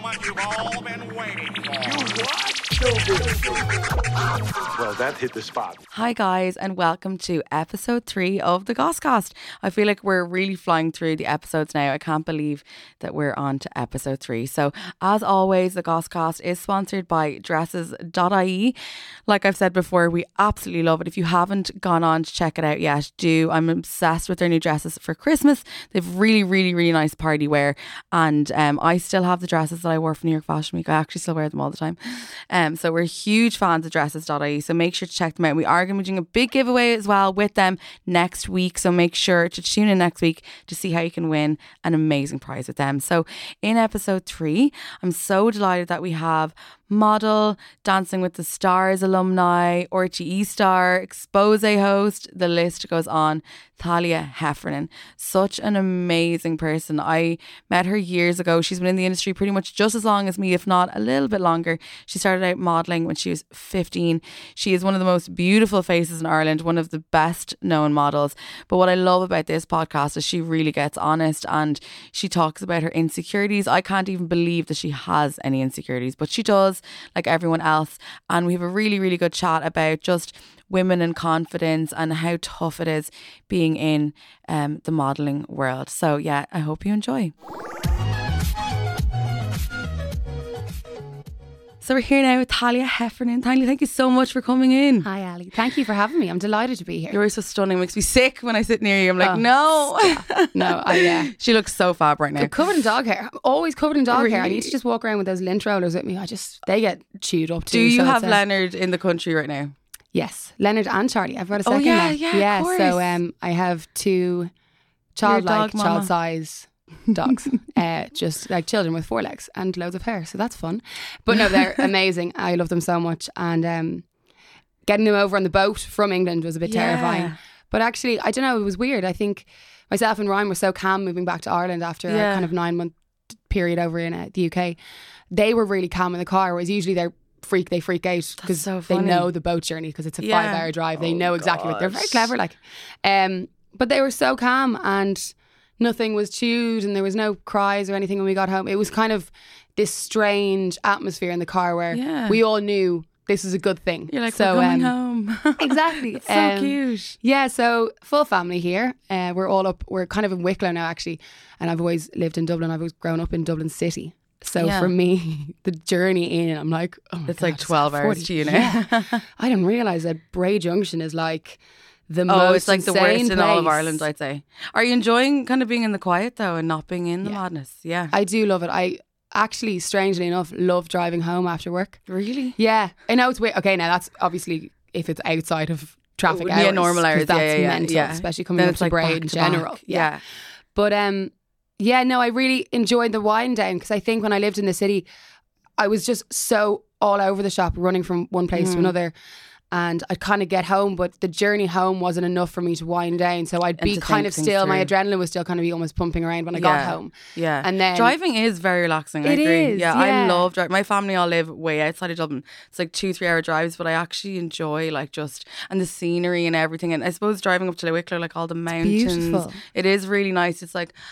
one you've all been waiting for. You what? Well, that hit the spot. Hi guys, and welcome to episode 3 of the Gosscast. I feel like we're really flying through the episodes now. I can't believe that we're on to episode 3. So as always, the Gosscast is sponsored by dresses.ie. Like I've said before, we absolutely love it. If you haven't gone on to check it out yet, do. I'm obsessed with their new dresses for Christmas. They've really nice party wear, and I still have the dresses that I wore for New York Fashion Week. I actually still wear them all the time. So we're huge fans of dresses.ie, so make sure to check them out. We are going to be doing a big giveaway as well with them next week, so make sure to tune in next week to see how you can win an amazing prize with them. So in episode 3, I'm so delighted that we have model, Dancing with the Stars alumni, RTE star, Expose host, the list goes on, Thalia Heffernan. Such an amazing person. I met her years ago. She's been in the industry pretty much just as long as me, if not a little bit longer. She started out modelling when she was 15. She is one of the most beautiful faces in Ireland, one of the best known models. But what I love about this podcast is she really gets honest and she talks about her insecurities. I can't even believe that she has any insecurities, but she does, like everyone else. And we have a really good chat about just women and confidence and how tough it is being in the modelling world. So yeah, I hope you enjoy. So we're here now with Thalia Heffernan. Thalia, thank you so much for coming in. Hi, Ali. Thank you for having me. I'm delighted to be here. You're so stunning. It makes me sick when I sit near you. I'm like, no. No, She looks so fab right now. Covered in dog hair. I'm always covered in dog hair. I Really? need to just walk around with those lint rollers with me. They get chewed up too. Do you so have it's, Leonard in the country right now? Yes, Leonard and Charlie. I've got a second yeah, now. yeah, of course. So I have two dog mama. child size dogs, just like children with 4 legs and loads of hair. So that's fun. But no, they're amazing. I love them so much. And getting them over on the boat from England was a bit terrifying. But actually, I don't know, it was weird. I think myself and Ryan were so calm moving back to Ireland after a kind of 9-month period over in the UK. They were really calm in the car, whereas usually they freak out because so they funny. know the boat journey because it's a 5-hour drive. They know exactly what they're very gosh. clever. But they were so calm and nothing was chewed and there was no cries or anything when we got home. It was kind of this strange atmosphere in the car where we all knew this is a good thing. You're like, so, we're going home. Exactly. It's so cute. Yeah, so full family here. We're all up. We're kind of in Wicklow now, actually. And I've always lived in Dublin. I've always grown up in Dublin City. So for me, the journey in, I'm like, oh my It's God, like 12 hours to you now. Yeah. I didn't realise that Bray Junction is like the most it's like the worst insane in all of place. Ireland, I'd say. Are you enjoying kind of being in the quiet though and not being in the madness? Yeah. I do love it. I actually, strangely enough, love driving home after work. Really? Yeah. I know it's weird. Okay, now that's obviously if it's outside of traffic hours. Yeah, normal 'cause hours. That's Yeah. mental, especially coming Then up it's to like Bray back in to general. back. Yeah. But yeah, no, I really enjoyed the wind down because I think when I lived in the city, I was just so all over the shop, running from one place to another. And I'd kind of get home, but the journey home wasn't enough for me to wind down. So I'd be to kind think of things still, my through. adrenaline was still kind of be almost pumping around when I got home. Yeah. And then driving is very relaxing. I It agree. is, I yeah. love driving. My family all live way outside of Dublin. It's like 2-3 hour drives, but I actually enjoy like just and the scenery and everything. And I suppose driving up to Wicklow, like all the mountains, beautiful. it is really nice. It's like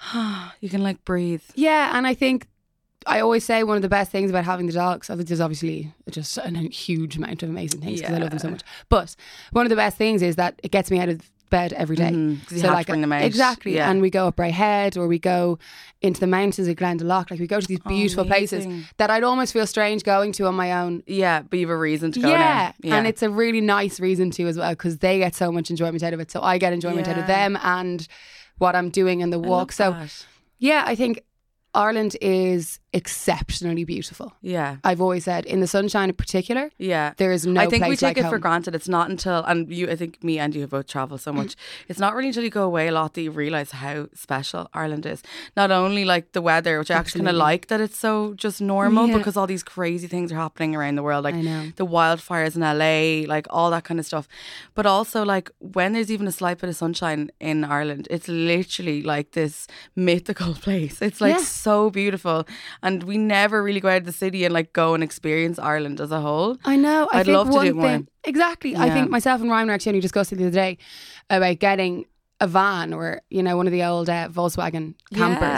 you can like breathe. Yeah, and I think I always say one of the best things about having the dogs, there's obviously just a huge amount of amazing things because I love them so much. But one of the best things is that it gets me out of bed every day. 'cause you have to bring them out. Exactly. Yeah. And we go up Bray Head or we go into the mountains at Glendalough. Like we go to these beautiful places amazing. that I'd almost feel strange going to on my own. Yeah, but you have a reason to go Yeah. now. And it's a really nice reason to as well because they get so much enjoyment out of it. So I get enjoyment out of them and what I'm doing in the walk. So yeah, I think Ireland is exceptionally beautiful. Yeah. I've always said, in the sunshine in particular, Yeah. there is no I think place we take like it home. for granted. It's not until, and you, I think me and you have both travelled so much, it's not really until you go away a lot that you realise how special Ireland is. Not only like the weather, which I actually kind of like that it's so just normal because all these crazy things are happening around the world, like I know. the wildfires in LA, like all that kind of stuff. But also like when there's even a slight bit of sunshine in Ireland, it's literally like this mythical place. It's like so beautiful. And we never really go out of the city and like go and experience Ireland as a whole. I know. I'd think love to one do it more. thing- Exactly. I Yeah. think myself and Ryan were actually only discussing the other day about getting a van or, you know, one of the old Volkswagen campers. Yeah.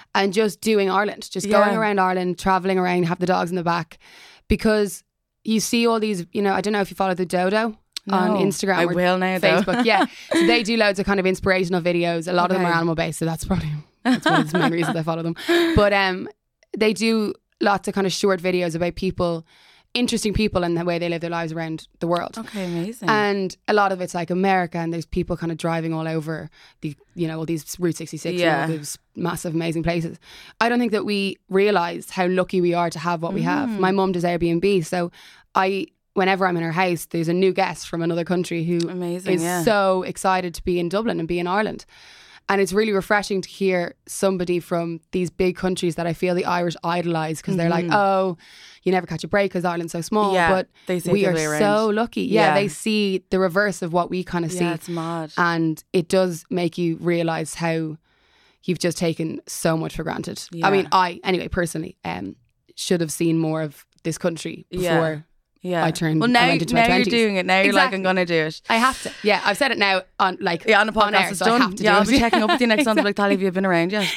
and just doing Ireland, just Yeah. going around Ireland, traveling around, have the dogs in the back, because you see all these, you know, I don't know if you follow the Dodo on No. Instagram I or will now, though. Facebook. Yeah. So they do loads of kind of inspirational videos. A lot of them Okay. are animal based, so that's one of the main reasons I follow them. But they do lots of kind of short videos about people, interesting people and the way they live their lives around the world. Okay, amazing. And a lot of it's like America, and there's people kind of driving all over the, you know, all these Route 66 Yeah. and all these massive, amazing places. I don't think that we realise how lucky we are to have what we have. My mum does Airbnb, so whenever I'm in her house, there's a new guest from another country who Amazing, is yeah. so excited to be in Dublin and be in Ireland. And it's really refreshing to hear somebody from these big countries that I feel the Irish idolise, because they're like, oh, you never catch a break because Ireland's so small. Yeah, but they see it we the are other way around. so lucky. Yeah, Yeah. they see the reverse of what we kind of see. Yeah, it's mad. And it does make you realise how you've just taken so much for granted. Yeah. I mean, anyway, personally, should have seen more of this country Yeah. before Yeah. I turned. Well, now, I went into my now you're 20s. doing it. Now you're like, Exactly. I'm going to do it. I have to. Yeah, I've said it now on Yeah, on the podcast, air, it's so done. I have to Yeah, do I'll it. be checking up with you next month. Exactly. Like, Tally, have you been around yet?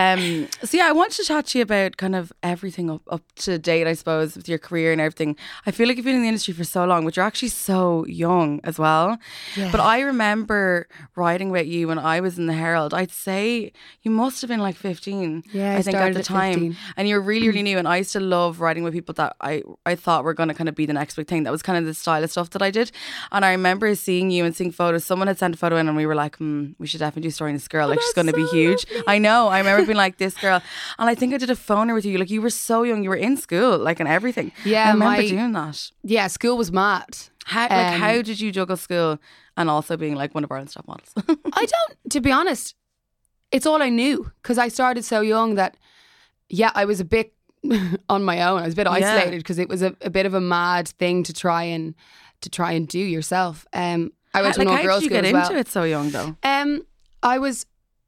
So yeah, I wanted to chat to you about kind of everything up to date, I suppose, with your career and everything. I feel like you've been in the industry for so long, but you're actually so young as well. Yeah. But I remember writing about you when I was in the Herald. I'd say you must have been like 15. Yeah, I I think at started the at time. 15. And you were really, really new. And I used to love writing with people that I thought were going to kind of be the next big thing. That was kind of the style of stuff that I did. And I remember seeing you and seeing photos. Someone had sent a photo in and we were like, we should definitely do a story on this girl. Like, she's going to be huge. I know. I remember being like, this girl. And I think I did a phoner with you. Like, you were so young. You were in school, like, and everything. Yeah, I remember my- doing that. Yeah, school was mad. How did you juggle school and also being like one of Ireland's top models? I don't, to be honest, it's all I knew, because I started so young that, yeah, I was a bit on my own. I was a bit isolated because it was a bit of a mad thing to try and do yourself. I went to an how all-girls did you school get as well. into it so young though? I was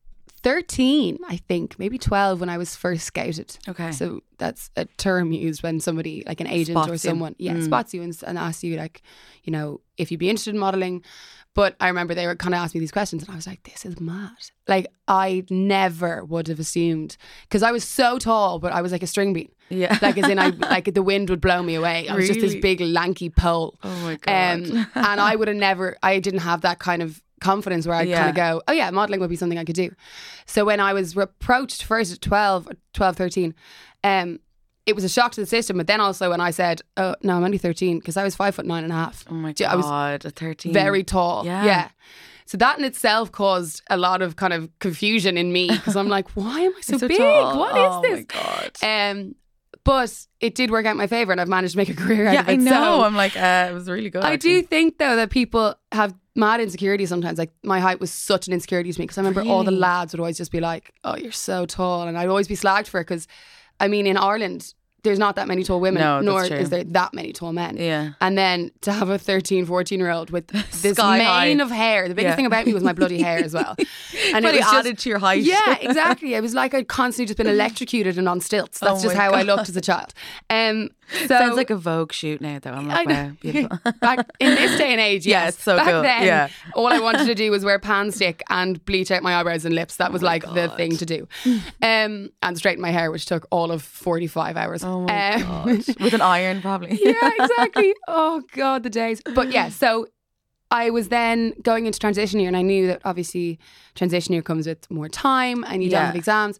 13, I think, maybe 12 when I was first scouted. Okay. So that's a term used when somebody, like an agent Spots or you. someone, spots you and asks you, like, you know, if you'd be interested in modelling. But I remember they were kind of asking me these questions and I was like, this is mad. Like, I never would have assumed, because I was so tall, but I was like a string bean. Yeah. Like, as in, like the wind would blow me away. I was just this Really? big lanky pole. Oh my God. And I would have never, I didn't have that kind of confidence where I'd kind of go, oh yeah, modelling would be something I could do. So when I was approached first at 12, 13, it was a shock to the system. But then also when I said, oh no, I'm only 13, because I was 5'9.5". Oh my Do- God, I was at 13. very tall. Yeah. Yeah. So that in itself caused a lot of kind of confusion in me, because I'm like, why am I so, so big? tall. What Oh is my this? God. But it did work out in my favour, and I've managed to make a career out Yeah, of it. I know. So I'm like, it was really good. I do actually. think though that people have mad insecurity sometimes. Like, my height was such an insecurity to me, because I remember all the Really? lads would always just be like, oh, you're so tall, and I'd always be slagged for it, because I mean, in Ireland there's not that many tall women, No, that's nor true. is there that many tall men. Yeah. And then to have a 13, 14-year-old with this Sky mane high. of hair. The biggest Yeah. thing about me was my bloody hair as well. And But it it was added to your height. Yeah, exactly. It was like I'd constantly just been electrocuted and on stilts. That's Oh just my how I God. looked as a child. So Sounds like a Vogue shoot now, though. I'm I like, know. wow, beautiful. Back in this day and age, Yeah, yes. it's so Back cool. then, Yeah. all I wanted to do was wear pan stick and bleach out my eyebrows and lips. That was like the thing to do. And straighten my hair, which took all of 45 hours. Oh my God. With an iron, probably. Yeah, exactly. Oh God, the days. But yeah, so I was then going into transition year, and I knew that obviously transition year comes with more time and you don't Yeah. have exams.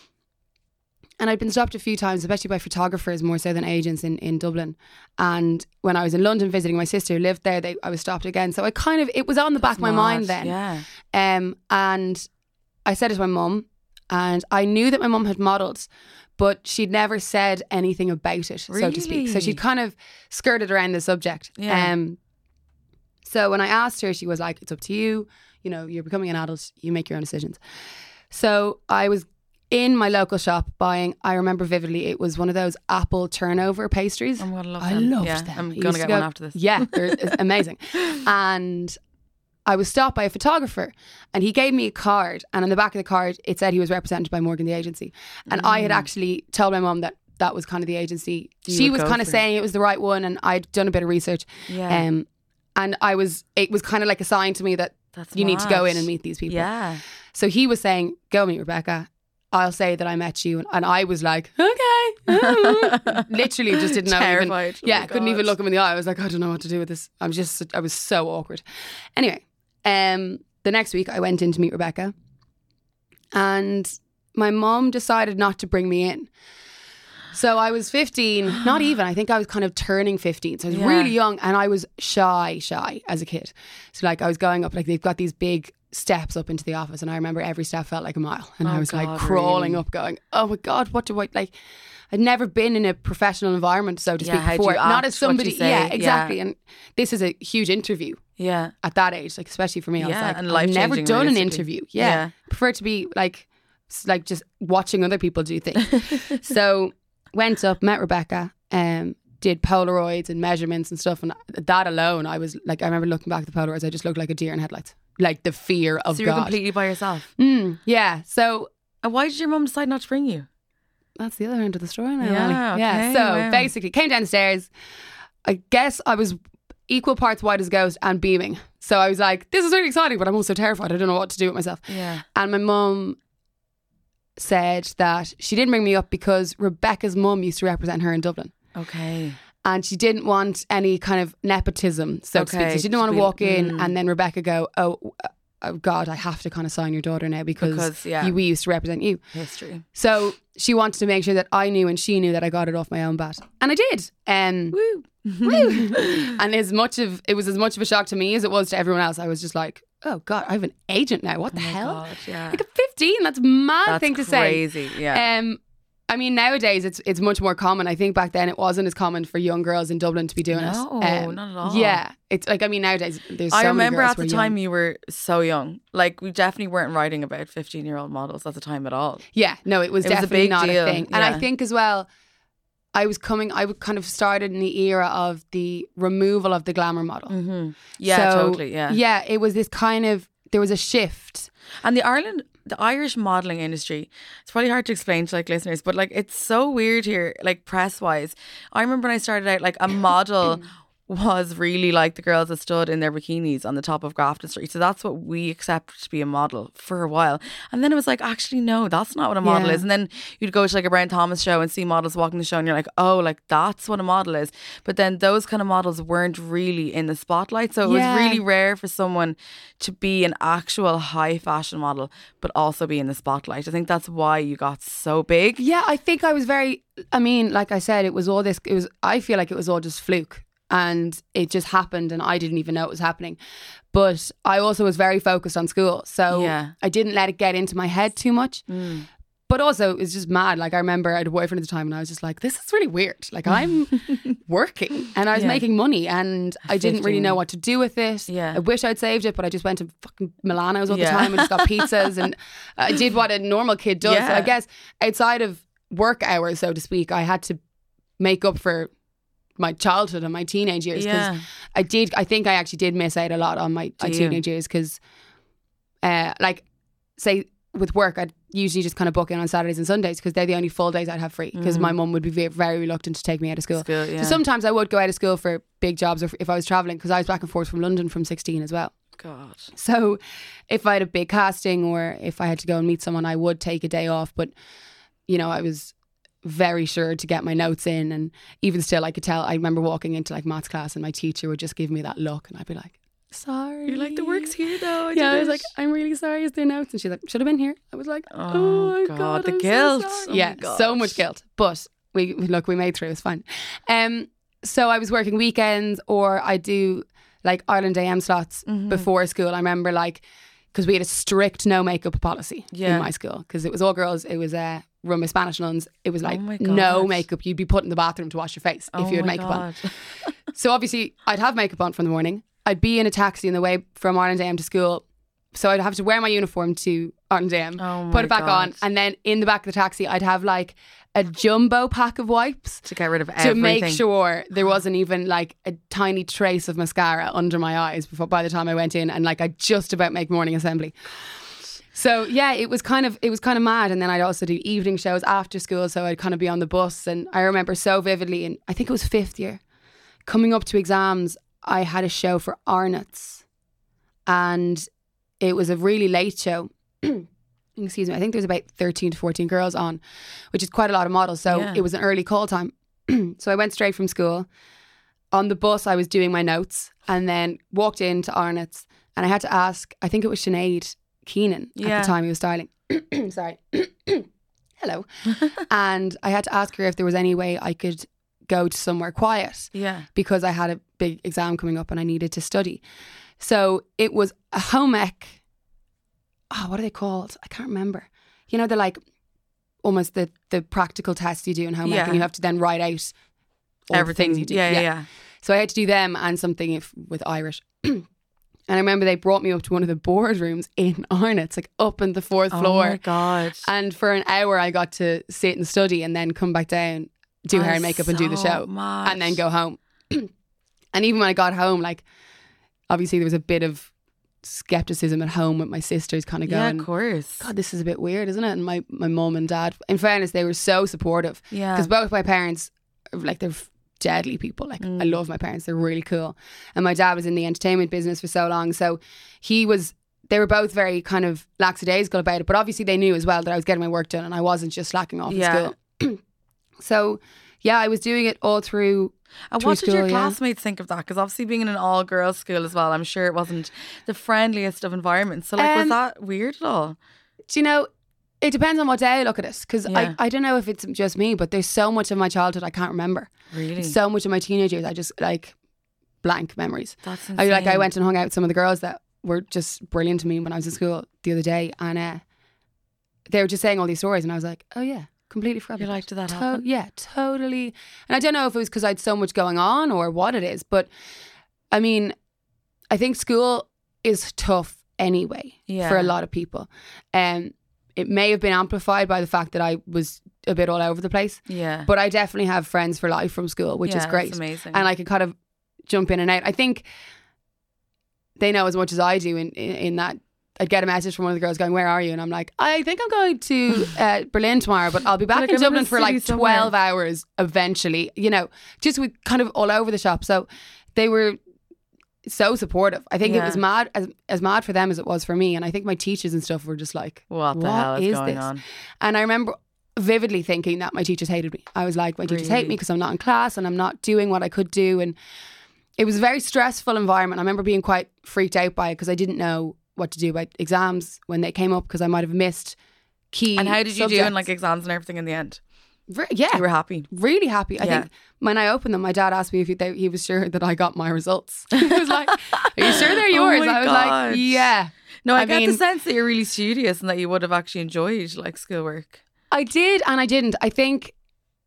And I'd been stopped a few times, especially by photographers more so than agents in Dublin. And when I was in London visiting my sister who lived there, I was stopped again. So I kind of, it was on the back of my mind then. Yeah. And I said it to my mum, and I knew that my mum had modelled, but she'd never said anything about it, so to speak. So Really? she'd kind of skirted around the subject. Yeah. So when I asked her, she was like, it's up to you. You know, you're becoming an adult. You make your own decisions. So I was in my local shop buying, I remember vividly, it was one of those apple turnover pastries. I'm gonna love I them. loved Yeah, them. I'm I gonna used get to one go- after this. Yeah, it's amazing. And I was stopped by a photographer, and he gave me a card, and on the back of the card it said he was represented by Morgan the agency. And I had actually told my mum that was kind of the agency. You She would was go kind of for it. saying it was the right one, and I'd done a bit of research. Yeah. And it was kind of like a sign to me that That's you need to go mad. in and meet these people. Yeah. So he was saying, go meet Rebecca. I'll say that I met you. And I was like, okay. Literally just didn't know. Terrified. Oh my Couldn't God. even look him in the eye. I was like, I don't know what to do with this. I was so awkward. Anyway, the next week I went in to meet Rebecca, and my mom decided not to bring me in. So I was 15, not even, I think I was kind of turning 15. So I was really young, and I was shy as a kid. So like I was going up, like they've got these big steps up into the office, and I remember every step felt like a mile, and I was like crawling up going, oh my God, what do I, like, I'd never been in a professional environment, so to speak, how do before. you Not act, as somebody, what do you say? yeah, exactly. And this is a huge interview Yeah. at that age, like especially for me. I was like, and I've never life-changing, done an realistically. interview. Yeah. Prefer to be like just watching other people do things. So went up, met Rebecca, did Polaroids and measurements and stuff, and that alone, I was like, I remember looking back at the Polaroids, I just looked like a deer in headlights, like the fear of So you're God. completely by yourself. Yeah. So And why did your mum decide not to bring you? that's the other end of the story now. Yeah, Ellie. Yeah. okay, So wow. basically, came downstairs. I guess I was equal parts white as a ghost and beaming. So I was like, this is really exciting, but I'm also terrified. I don't know what to do with myself. Yeah. And my mum said that she didn't bring me up because Rebecca's mum used to represent her in Dublin. Okay. And she didn't want any kind of nepotism, so to speak. So Okay, she didn't want to to be- walk in and then Rebecca go, oh God, I have to kind of sign your daughter now because yeah. we used to represent you. History. So she wanted to make sure that I knew and she knew that I got it off my own bat. And I did. Woo. Woo. And it was as much of a shock to me as it was to everyone else. I was just like, oh God, I have an agent now. What the hell? God, yeah. Like at 15, that's a mad That's thing to say. crazy. Yeah. I mean, nowadays it's much more common. I think back then it wasn't as common for young girls in Dublin to be doing No, it. not at all. Yeah, it's like, I mean, nowadays there's so I many remember girls at who the are time young. you were so young. Like, we definitely weren't writing about 15-year-old models at the time at all. Yeah, no, it was It was a definitely big not deal, a thing. And I yeah. think as well, I kind of started in the era of the removal of the glamour model. Yeah, So, totally. Yeah. Yeah, it was this kind of, there was a shift. And the Irish modelling industry, it's probably hard to explain to like listeners, but like it's so weird here, like press wise. I remember when I started out, like a model was really like the girls that stood in their bikinis on the top of Grafton Street. So that's what we accepted to be a model for a while. And then it was like, actually, no, that's not what a model Yeah. is. And then you'd go to like a Brown Thomas show and see models walking the show and you're like, oh, like that's what a model is. But then those kind of models weren't really in the spotlight. So it Yeah. was really rare for someone to be an actual high fashion model, but also be in the spotlight. I think that's why you got so big. Yeah, I think I was I mean, like I said, I feel like it was all just fluke. And it just happened and I didn't even know it was happening. But I also was very focused on school. So Yeah. I didn't let it get into my head too much. But also it was just mad. Like I remember I had a boyfriend at the time and I was just like, this is really weird. Like I'm working and I was Yeah. making money and I didn't really 15. know what to do with it. Yeah. I wish I'd saved it, but I just went to fucking Milano's all the Yeah. time and just got pizzas and I did what a normal kid does. So Yeah. I guess outside of work hours, so to speak, I had to make up for my childhood and my teenage years because Yeah. I think I actually did miss out a lot on my Do you? teenage years because like say with work I'd usually just kind of book in on Saturdays and Sundays because they're the only full days I'd have free because my mum would be very, very reluctant to take me out of school. Yeah. So sometimes I would go out of school for big jobs or if I was travelling because I was back and forth from London from 16 as well. God. So if I had a big casting or if I had to go and meet someone I would take a day off, but you know I was very sure to get my notes in and even still I could tell. I remember walking into like maths class and my teacher would just give me that look and I'd be like, sorry. You're like, the work's here though. I was like, I'm really sorry, is there notes? And she's like, should have been here. I was like, oh my God, the I'm so guilt. sorry. Oh yeah, my God. so much guilt. But we made through, it's fine. So I was working weekends or I do like Ireland AM slots before school. I remember like, because we had a strict no makeup policy Yeah. in my school because it was all girls. It was run by Spanish nuns. It was like my no God. makeup. You'd be put in the bathroom to wash your face if you had makeup on. So obviously I'd have makeup on from the morning. I'd be in a taxi on the way from Ireland AM to school. So I'd have to wear my uniform to Ireland AM, Oh put my it back on. God. And then in the back of the taxi, I'd have like a jumbo pack of wipes To get rid of to everything. make sure there wasn't even like a tiny trace of mascara under my eyes by the time I went in. And like I just about make morning assembly. So yeah, it was kind of mad. And then I'd also do evening shows after school. So I'd kind of be on the bus. And I remember so vividly, and I think it was 5th year, coming up to exams, I had a show for Arnott's. And it was a really late show. excuse me, I think there was about 13 to 14 girls on, which is quite a lot of models. So Yeah. it was an early call time. So I went straight from school. On the bus, I was doing my notes and then walked into Arnott's, and I had to ask, I think it was Sinead Keenan at Yeah. the time he was styling. Sorry. Hello. And I had to ask her if there was any way I could go to somewhere quiet Yeah. because I had a big exam coming up and I needed to study. So it was a home ec. Oh, what are they called? I can't remember. You know, they're like almost the practical tests you do in home ec, Yeah. and you have to then write out all Everything. the things you do. Yeah. So I had to do them and something with Irish. And I remember they brought me up to one of the boardrooms in Arnott's, like up in the fourth Oh floor. my God. And for an hour, I got to sit and study and then come back down, do hair and makeup and do the show. And then go home. And even when I got home, like, obviously there was a bit of skepticism at home with my sisters kind of Yeah, going, of course. God, this is a bit weird, isn't it? And my mum and dad, in fairness, they were so supportive. Yeah. Because both my parents, like, they're deadly people. Like, I love my parents. They're really cool. And my dad was in the entertainment business for so long. So they were both very kind of lackadaisical about it. But obviously they knew as well that I was getting my work done and I wasn't just slacking off in school. So, yeah, I was doing it all through. And through what did your school, yeah. classmates think of that? Because obviously being in an all-girls school as well, I'm sure it wasn't the friendliest of environments. So like, was that weird at all? Do you know, it depends on what day I look at it. Because Yeah. I don't know if it's just me, but there's so much of my childhood I can't remember. Really? So much of my teenage years, I just like blank memories. That's I insane. went and hung out with some of the girls that were just brilliant to me when I was in school the other day, and they were just saying all these stories, and I was like, oh yeah, completely forgot. You're about like, it. did that happen? Yeah, totally. And I don't know if it was because I had so much going on or what it is, but I mean, I think school is tough anyway Yeah. for a lot of people. It may have been amplified by the fact that I was a bit all over the place. Yeah. But I definitely have friends for life from school, which is Yeah, great. that's amazing. And I could kind of jump in and out. I think they know as much as I do in that I'd get a message from one of the girls going, where are you? And I'm like, I think I'm going to Berlin tomorrow, but I'll be back Like, in I'm in Dublin a for like city somewhere. 12 hours eventually, you know, just with kind of all over the shop. So they were so supportive. I think it Yeah. was mad, as mad for them as it was for me. And I think my teachers and stuff were just like, What the hell is going on? And I remember vividly thinking that my teachers hated me. I was like, my teachers hate Really? me because I'm not in class and I'm not doing what I could do. And it was a very stressful environment. I remember being quite freaked out by it because I didn't know what to do about exams when they came up because I might have missed key And how did you do in subjects. like exams and everything in the end? Yeah, You were happy. really happy. I Yeah. think when I opened them, my dad asked me if he was sure that I got my results. He was like, are you sure they're yours? Oh my I was gosh. like, yeah. No, I I get the mean- sense that you're really studious and that you would have actually enjoyed like schoolwork. I did and I didn't. I think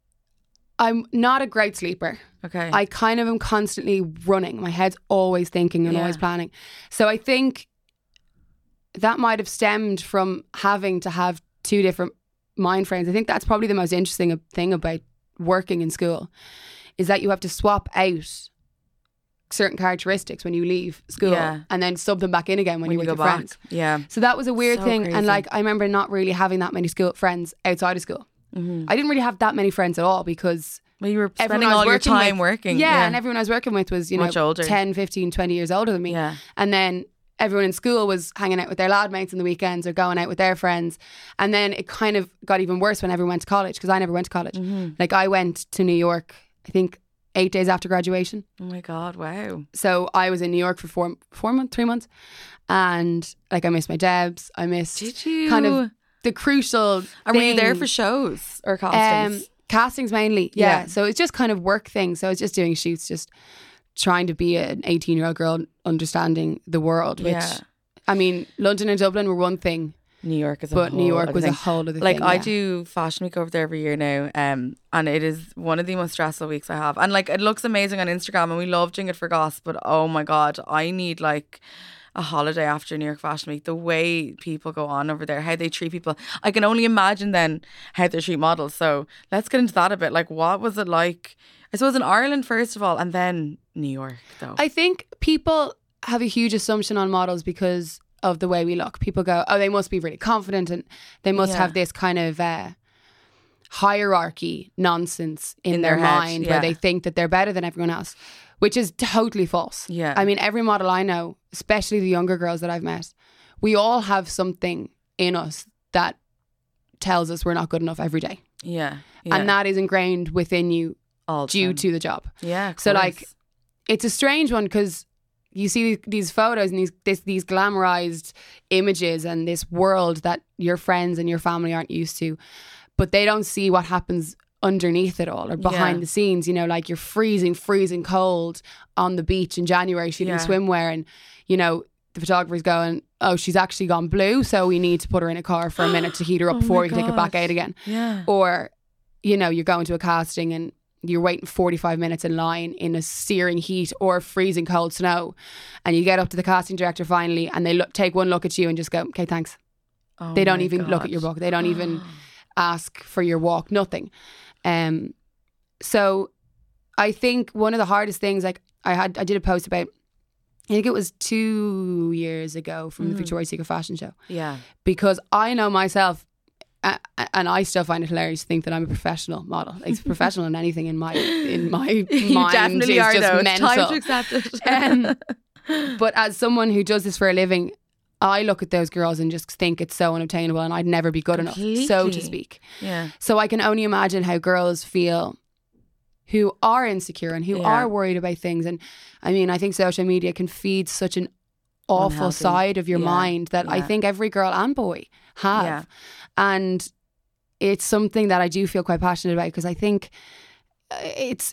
I'm not a great sleeper. Okay. I kind of am constantly running. My head's always thinking and Yeah. always planning. So I think that might have stemmed from having to have two different mind frames. I think that's probably the most interesting thing about working in school is that you have to swap out certain characteristics when you leave school Yeah. and then sub them back in again when, you're with go your back. friends. Yeah. So that was a weird So thing. crazy. And like, I remember not really having that many school friends outside of school. Mm-hmm. I didn't really have that many friends at all because Well, you were everyone spending I was all your working time with- working. Yeah, and everyone I was working with was, Much older. 10, 15, 20 years older than me. Yeah. And then everyone in school was hanging out with their lad mates on the weekends or going out with their friends. And then it kind of got even worse when everyone went to college because I never went to college. Mm-hmm. Like I went to New York, I think 8 days after graduation. Oh my God, wow. So I was in New York for 3 months. And like I missed my Debs. I missed Did you? kind of the crucial And were you there thing. for shows or castings? Castings mainly, yeah. Yeah. So it's just kind of work things. So it's just doing shoots, just trying to be an 18-year-old girl understanding the world, which, Yeah. I mean, London and Dublin were one thing, New York is a but whole New York other was thing. a whole other Like thing. I yeah. do Fashion Week over there every year now, and it is one of the most stressful weeks I have. And like it looks amazing on Instagram, and we love doing it for goss. But oh my God, I need like a holiday after New York Fashion Week. The way people go on over there, how they treat people, I can only imagine then how they treat models. So let's get into that a bit. Like, what was it like? I suppose in Ireland first of all, and then New York though. I think people have a huge assumption on models because of the way we look. People go, oh, they must be really confident and they must Yeah. have this kind of hierarchy nonsense in their their head, mind yeah. where they think that they're better than everyone else, which is totally false. Yeah. I mean, every model I know, especially the younger girls that I've met, we all have something in us that tells us we're not good enough every day. Yeah. And that is ingrained within you all the due time. to the job. Yeah. So like, it's a strange one because you see these photos and these glamorized images and this world that your friends and your family aren't used to, but they don't see what happens underneath it all or behind the scenes. You know, like you're freezing cold on the beach in January shooting swimwear, and you know the photographer's going, oh, she's actually gone blue, so we need to put her in a car for a minute to heat her up before we can take her back out again. Yeah. Or, you know, you're going to a casting and you're waiting 45 minutes in line in a searing heat or freezing cold snow, and you get up to the casting director finally and they take one look at you and just go, okay, thanks. They don't even look at your book. They don't even ask for your walk, nothing. So I think one of the hardest things, like I did a post about, I think it was 2 years ago from the Victoria's Secret fashion show. Yeah. Because I know myself, and I still find it hilarious to think that I'm a professional model. Like professional in anything in my mind You definitely is are, just though. mental. It's time to accept it. But as someone who does this for a living, I look at those girls and just think it's so unobtainable and I'd never be good enough, so to speak. Yeah. So I can only imagine how girls feel who are insecure and who are worried about things. And I mean, I think social media can feed such an awful Unhealthy. side of your mind that I think every girl and boy have. Yeah. And it's something that I do feel quite passionate about because I think it's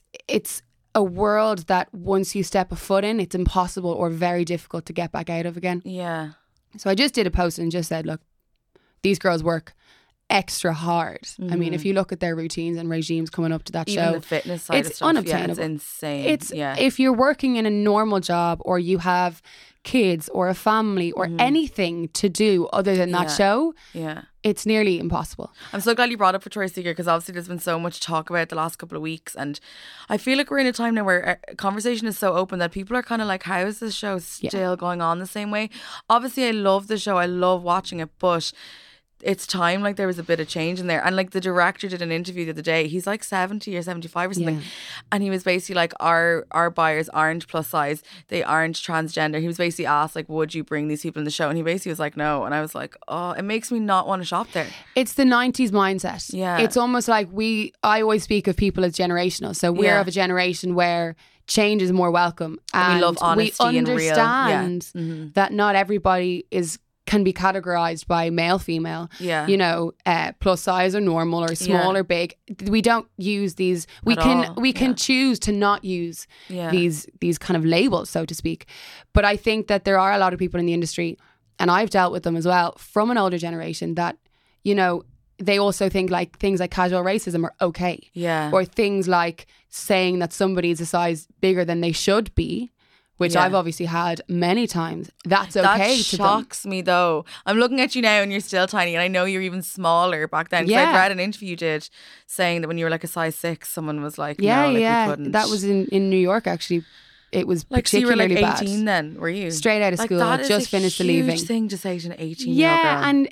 a world that once you step a foot in, it's impossible or very difficult to get back out of again. Yeah. So I just did a post and just said, look, these girls work extra hard. I mean, if you look at their routines and regimes coming up to that Even show, the fitness side it's of stuff, unobtainable. it's insane. It's if you're working in a normal job or you have kids or a family or anything to do other than that show, it's nearly impossible. I'm so glad you brought up Victoria's Secret because obviously there's been so much talk about it the last couple of weeks, and I feel like we're in a time now where conversation is so open that people are kind of like, how is this show still going on the same way? Obviously I love the show, I love watching it, but it's time like there was a bit of change in there. And like the director did an interview the other day, he's like 70 or 75 or something, and he was basically like, our buyers aren't plus size, they aren't transgender. He was basically asked like, would you bring these people in the show, and he basically was like, no. And I was like, oh, it makes me not want to shop there. It's the 90s mindset. Yeah. It's almost like I always speak of people as generational, so we're of a generation where change is more welcome, and we love honesty we and real. understand that not everybody can be categorized by male, female, you know, plus size or normal or small or big. We don't use these. We can choose to not use these kind of labels, so to speak. But I think that there are a lot of people in the industry, and I've dealt with them as well, from an older generation that, you know, they also think like things like casual racism are okay. Yeah. Or things like saying that somebody is a size bigger than they should be, which I've obviously had many times. That's okay that to them. shocks me though. I'm looking at you now and you're still tiny, and I know you're even smaller back then. Because I've read an interview you did saying that when you were like a size 6, someone was like, no, like we couldn't. That was in New York actually. It was like, so you were particularly like 18 bad. then, were you? Straight out of school, that is just finished the leaving. Huge thing to say to an 18-year-old girl. Yeah, and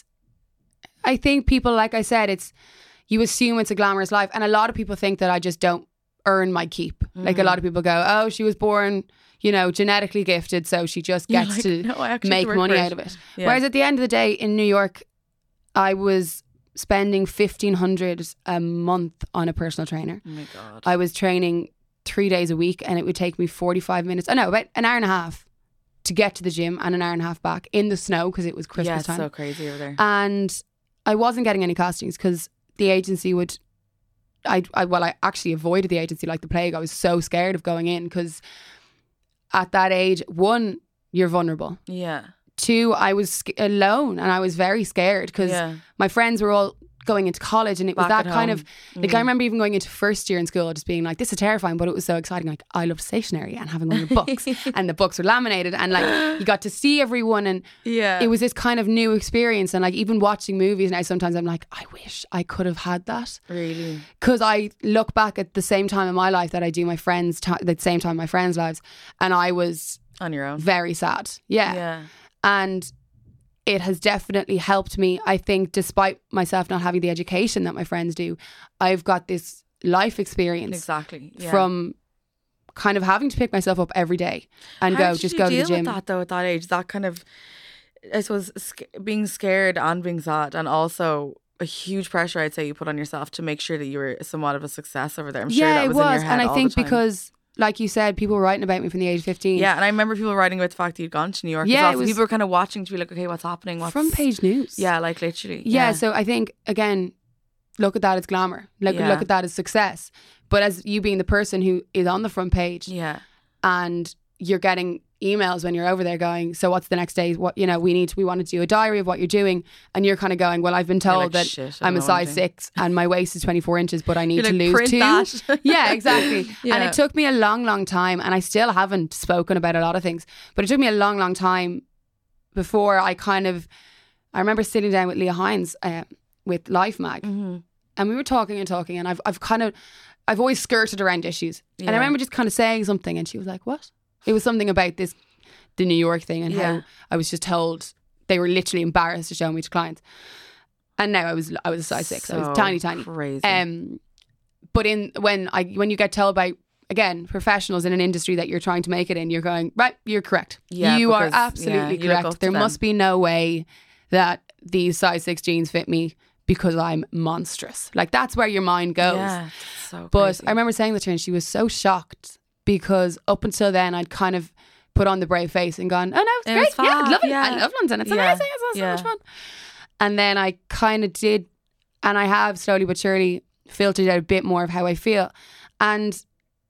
I think people, like I said, you assume it's a glamorous life, and a lot of people think that I just don't earn my keep. Like a lot of people go, oh, she was born, you know, genetically gifted, so she just gets to make money out of it. Yeah. Whereas at the end of the day, in New York, I was spending $1,500 a month on a personal trainer. Oh my God. I was training 3 days a week, and it would take me 45 minutes. About an hour and a half to get to the gym, and an hour and a half back in the snow because it was Christmas time. Yeah, it's so crazy over there. And I wasn't getting any castings because the agency would. I actually avoided the agency like the plague. I was so scared of going in because at that age, 1, you're vulnerable. Yeah. 2, I was alone and I was very scared because my friends were all going into college, and it was that kind of like, I remember even going into first year in school just being like, this is terrifying, but it was so exciting. Like, I loved stationery and having all your books and the books were laminated, and like you got to see everyone, and it was this kind of new experience. And like even watching movies now, sometimes I'm like, I wish I could have had that. Really? Because I look back at the same time in my life that I do my friends the same time in my friends' lives, and I was on your own, very sad. Yeah. And it has definitely helped me. I think despite myself not having the education that my friends do, I've got this life experience from kind of having to pick myself up every day and go to the gym. How did you deal with that though at that age? That kind of, I suppose being scared and being sad, and also a huge pressure I'd say you put on yourself to make sure that you were somewhat of a success over there. I'm sure that was in your head and I all think the time. because, like you said, people were writing about me from the age of 15. Yeah, and I remember people writing about the fact that you'd gone to New York. Yeah, as well. So people were kind of watching to be like, okay, what's happening? What's Front page news. Yeah, like literally. Yeah, so I think, again, look at that as glamour. Look at that as success. But as you being the person who is on the front page, yeah, and you're getting emails when you're over there going, so what's the next day? What, you know, we want to do a diary of what you're doing, and you're kind of going, well, I've been told like, that shit, I'm a size 6 and my waist is 24 inches, but I need to like, lose print 2. that. Yeah, exactly. Yeah. And it took me a long time, and I still haven't spoken about a lot of things, but it took me a long time before I remember sitting down with Leah Hines with Life Mag, and we were talking, and I've always skirted around issues, and I remember just kind of saying something, and she was like, what? It was something about the New York thing, and how I was just told they were literally embarrassed to show me to clients. And now I was a size 6. I was tiny. Crazy. But when you get told by, again, professionals in an industry that you're trying to make it in, you're going, right, you're correct. Yeah, you are because, absolutely you look up correct. to There them. must be no way that these size 6 jeans fit me because I'm monstrous. Like, that's where your mind goes. Yeah, it's so But crazy. I remember saying that to her, and she was so shocked, because up until then I'd kind of put on the brave face and gone, oh no, it's It great. was Yeah, I fab, love it. yeah. I love London. It's Yeah, amazing. It's so yeah. much fun. And then I kind of did, and I have slowly but surely filtered out a bit more of how I feel. And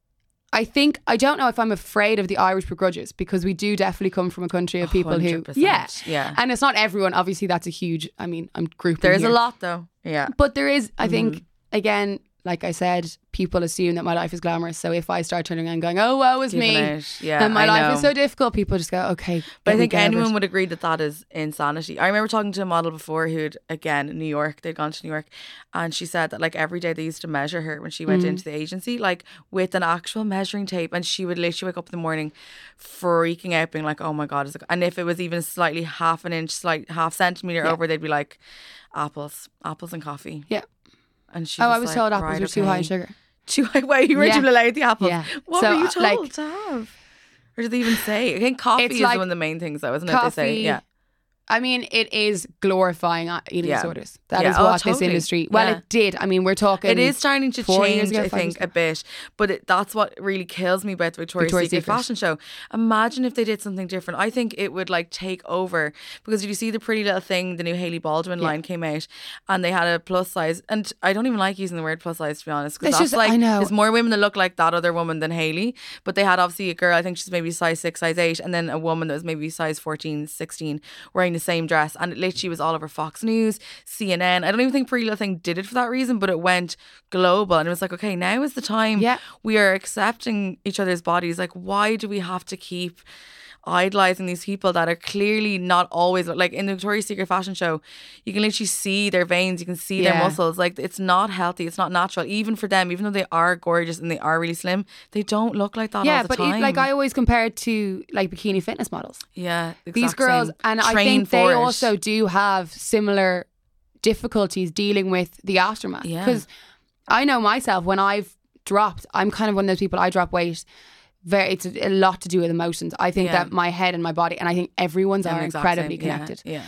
I think, I don't know if I'm afraid of the Irish begrudgers, because we do definitely come from a country of people who, 100%, yeah. And it's not everyone. Obviously, that's a huge, I mean, I'm grouping There's here. a lot though. Yeah. But there is, I think, again, like I said, people assume that my life is glamorous. So if I start turning around and going, oh, woe is Giving me, out. Yeah, and my I life know. is so difficult, people just go, okay. But I get me think out of anyone it. would agree that that is insanity. I remember talking to a model before who'd, again, in New York, they'd gone to New York, and she said that like every day they used to measure her when she went into the agency, like with an actual measuring tape, and she would literally wake up in the morning freaking out, being like, oh my God. And if it was even slightly half an inch, half centimetre over, they'd be like, apples and coffee. Yeah. And she I was like, told apples right, were too high in okay. sugar. Too high. Wait, you weren't Yeah. even allowed the apples. Yeah. What So, were you told like, to have? Or did they even say? I think coffee It's is like one of the main things, though, isn't it? Coffee. They say, yeah. I mean, it is glorifying eating Yeah. disorders. That Yeah. is Oh, what this totally. industry. Well, Yeah. it did. I mean, we're talking. It is starting to 4 years change, ago, I 5 years think, ago. a bit. But that's what really kills me about the Victoria's Secret fashion show. Imagine if they did something different. I think it would like take over. Because if you see the Pretty Little Thing, the new Hailey Baldwin line came out, and they had a plus size. And I don't even like using the word plus size, to be honest. Because It's that's just- like, I know. there's more women that look like that other woman than Hailey. But they had obviously a girl, I think she's maybe size 6, size 8, and then a woman that was maybe size 14, 16, wearing the same dress. And it literally was all over Fox News, CNN. I don't even think Pretty Little Thing did it for that reason, but it went global, and it was like, okay, now is the time. Yeah. We are accepting each other's bodies. Like, why do we have to keep idolizing these people that are clearly not always, like in the Victoria's Secret fashion show, you can literally see their veins, you can see their Yeah. muscles. Like, it's not healthy, it's not natural. Even for them, even though they are gorgeous and they are really slim, they don't look like that Yeah, all the but time. like I always compare it to like bikini fitness models. yeah, These exact girls, same. and I Train think they for it. also do have similar difficulties dealing with the aftermath. Yeah. Because I know myself, when I've dropped, I'm kind of one of those people, I drop weight. It's a lot to do with emotions. I think Yeah. that my head and my body, and I think everyone's I'm are the exact incredibly same. Yeah, connected. Yeah.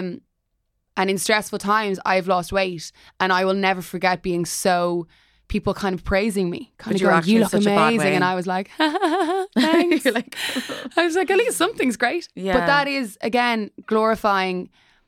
And in stressful times, I've lost weight, and I will never forget being so, people kind of praising me, kind But of you were going, actually you in look such a bad amazing. way. And I was like, thanks. You're like, I was like, at least something's great. Yeah. But that is, again, glorifying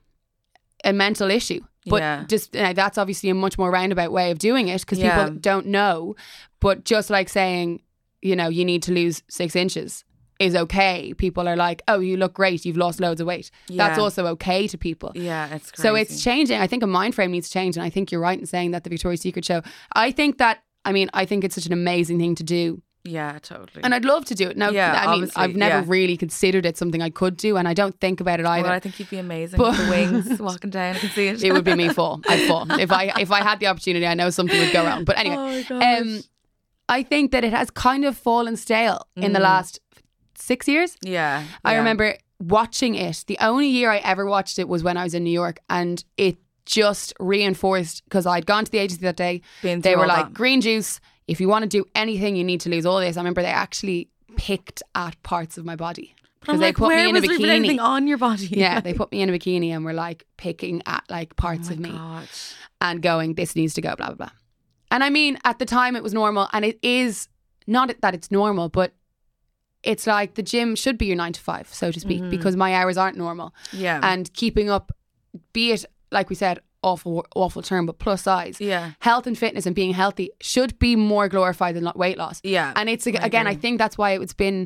a mental issue. But Yeah. just that's obviously a much more roundabout way of doing it, because Yeah. people don't know. But just like saying, you know, you need to lose 6 inches is okay. People are like, oh, you look great, you've lost loads of weight. That's Yeah. also okay to people. yeah, it's crazy. So it's changing. I think a mind frame needs to change. And I think you're right in saying that the Victoria's Secret show, I think it's such an amazing thing to do. Yeah, totally. And I'd love to do it. Now, Yeah, I mean, obviously, I've never yeah. really considered it something I could do, and I don't think about it either. Well, I think you'd be amazing But- with the wings walking down. I can see it. It would be me fall. I'd fall. If I had the opportunity, I know something would go wrong. But anyway, Oh my gosh. I think that it has kind of fallen stale in the last 6 years. Yeah. I yeah. remember watching it. The only year I ever watched it was when I was in New York, and it just reinforced, because I'd gone to the agency that day. Been They through were all like, that. green juice, if you want to do anything, you need to lose all this. I remember they actually picked at parts of my body. But I'm they like, put where me in a was there even anything bikini. on your body? Yeah, they put me in a bikini and were like picking at like parts of me God. and going, this needs to go, blah, blah, blah. And I mean, at the time it was normal, and it is not that it's normal, but it's like the gym should be your 9 to 5, so to speak, because my hours aren't normal. Yeah. And keeping up, be it, like we said, awful term, but plus size. Yeah. Health and fitness and being healthy should be more glorified than weight loss. Yeah. And it's, I again, I agree. think that's why it's been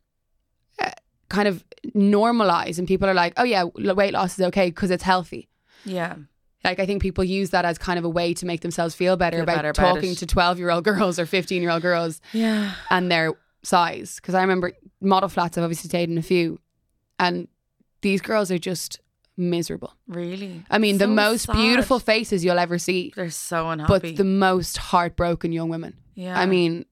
kind of normalized, and people are like, oh yeah, weight loss is okay because it's healthy. Yeah. Like, I think people use that as kind of a way to make themselves feel better Feel about better about talking it. to 12-year-old girls or 15-year-old girls Yeah. and their size. Because I remember model flats, I've obviously stayed in a few, and these girls are just miserable. Really? I mean, the So most sad. beautiful faces you'll ever see, They're so unhappy. but the most heartbroken young women. yeah. I mean,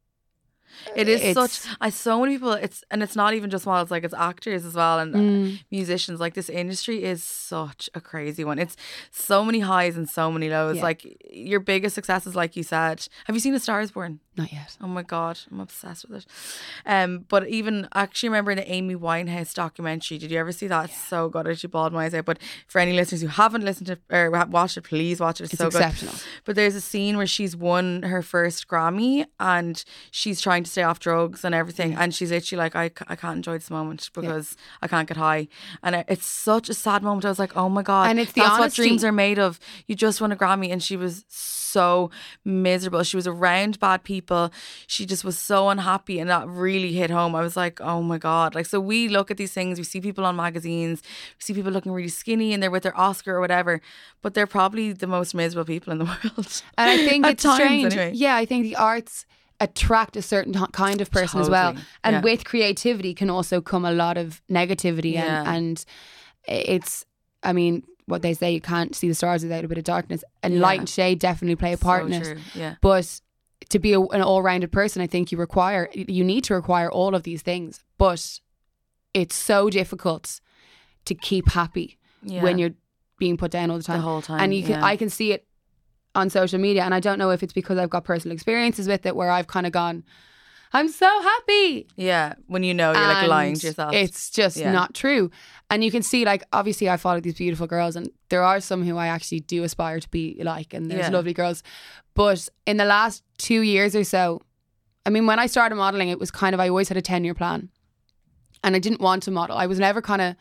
it is it's- such. So many people. It's not even just models. Like, it's actors as well and musicians. Like, this industry is such a crazy one. It's so many highs and so many lows. Yeah. Like, your biggest successes, like you said. Have you seen A Star Is Born? not yet. Oh my God, I'm obsessed with it. But even I actually remember the Amy Winehouse documentary. Did you ever see that? It's so good. I actually bawled my eyes out. But for any listeners who haven't listened to or watched it, please watch it. It's so exceptional. good. But there's a scene where she's won her first Grammy and she's trying to stay off drugs and everything, and she's literally like, I can't enjoy this moment because I can't get high. And it's such a sad moment. I was like, oh my God, And it's the that's what honesty. dreams are made of. You just won a Grammy, and she was so miserable. She was around bad people. She just was so unhappy, and that really hit home. I was like, oh my God. Like, so we look at these things, we see people on magazines, we see people looking really skinny and they're with their Oscar or whatever, but they're probably the most miserable people in the world. And I think At it's times, strange. anyway. Yeah, I think the arts attract a certain kind of person as well. Totally, And yeah. with creativity can also come a lot of negativity. Yeah. And it's, I mean, what they say, you can't see the stars without a bit of darkness. And light and shade definitely play a part in it. True. Yeah. But to be an all-rounded person, I think you need to require all of these things. But it's so difficult to keep happy Yeah. when you're being put down all the time. The whole time, And you can, yeah. I can see it on social media, and I don't know if it's because I've got personal experiences with it where I've kind of gone, I'm so happy. Yeah. When you know you're like lying And to yourself. It's just Yeah. not true. And you can see, like, obviously I follow these beautiful girls, and there are some who I actually do aspire to be like, and there's Yeah. lovely girls. But in the last 2 years or so, I mean, when I started modelling, it was kind of, I always had a 10-year plan. And I didn't want to model. I was never kind of,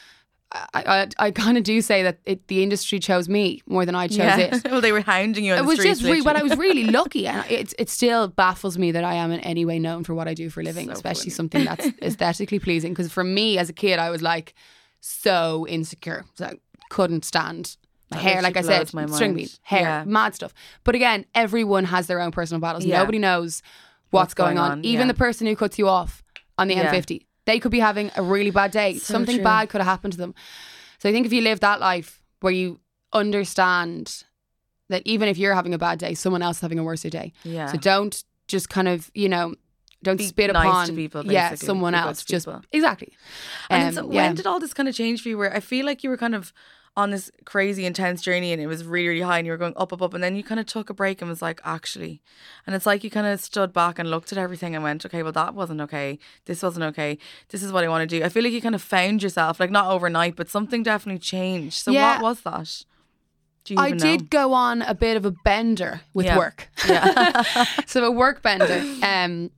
I kind of do say that the industry chose me more than I chose it. Well, they were hounding you on It the was streets. just but I literally. was really lucky, and it still baffles me that I am in any way known for what I do for a living, So especially funny. something that's aesthetically pleasing. Because for me as a kid, I was like so insecure, so I couldn't stand my That hair. Like I literally said, blows my string mind. beads, hair, Yeah. mad stuff. But again, everyone has their own personal battles. Yeah. Nobody knows what's going on. Even yeah. the person who cuts you off on the Yeah. M50, they could be having a really bad day. So Something true. bad could have happened to them. So I think if you live that life where you understand that even if you're having a bad day, someone else is having a worse day. Yeah. So don't just kind of, don't Be spit nice upon to people, yeah, basically. someone Be good else. to Just people. exactly. And so yeah. when did all this kind of change for you? Where I feel like you were kind of on this crazy intense journey, and it was really, really high, and you were going up, up, up, and then you kind of took a break and was like, actually, and it's like you kind of stood back and looked at everything and went, okay, well, that wasn't okay. This wasn't okay. This is what I want to do. I feel like you kind of found yourself, like not overnight, but something definitely changed. So Yeah. what was that? Do you I even did know? go on a bit of a bender with Yeah. work. Yeah. So a work bender.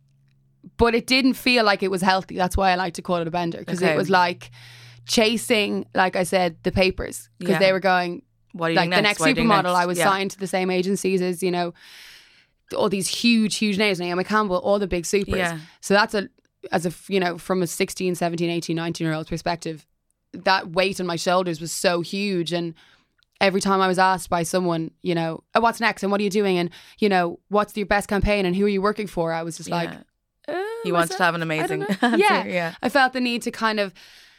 But it didn't feel like it was healthy. That's why I like to call it a bender. Because Okay. it was like chasing, like I said, the papers. Because Yeah. they were going, What are you like doing the next What are you doing supermodel, next? I was Yeah. signed to the same agencies as, all these huge names, Naomi Campbell, all the big supers. Yeah. So that's from a 16, 17, 18, 19-year-old perspective, that weight on my shoulders was so huge. And every time I was asked by someone, oh, what's next and what are you doing? And, what's your best campaign and who are you working for? I was just like, You wanted to have an amazing answer. yeah. Yeah. I felt the need to kind of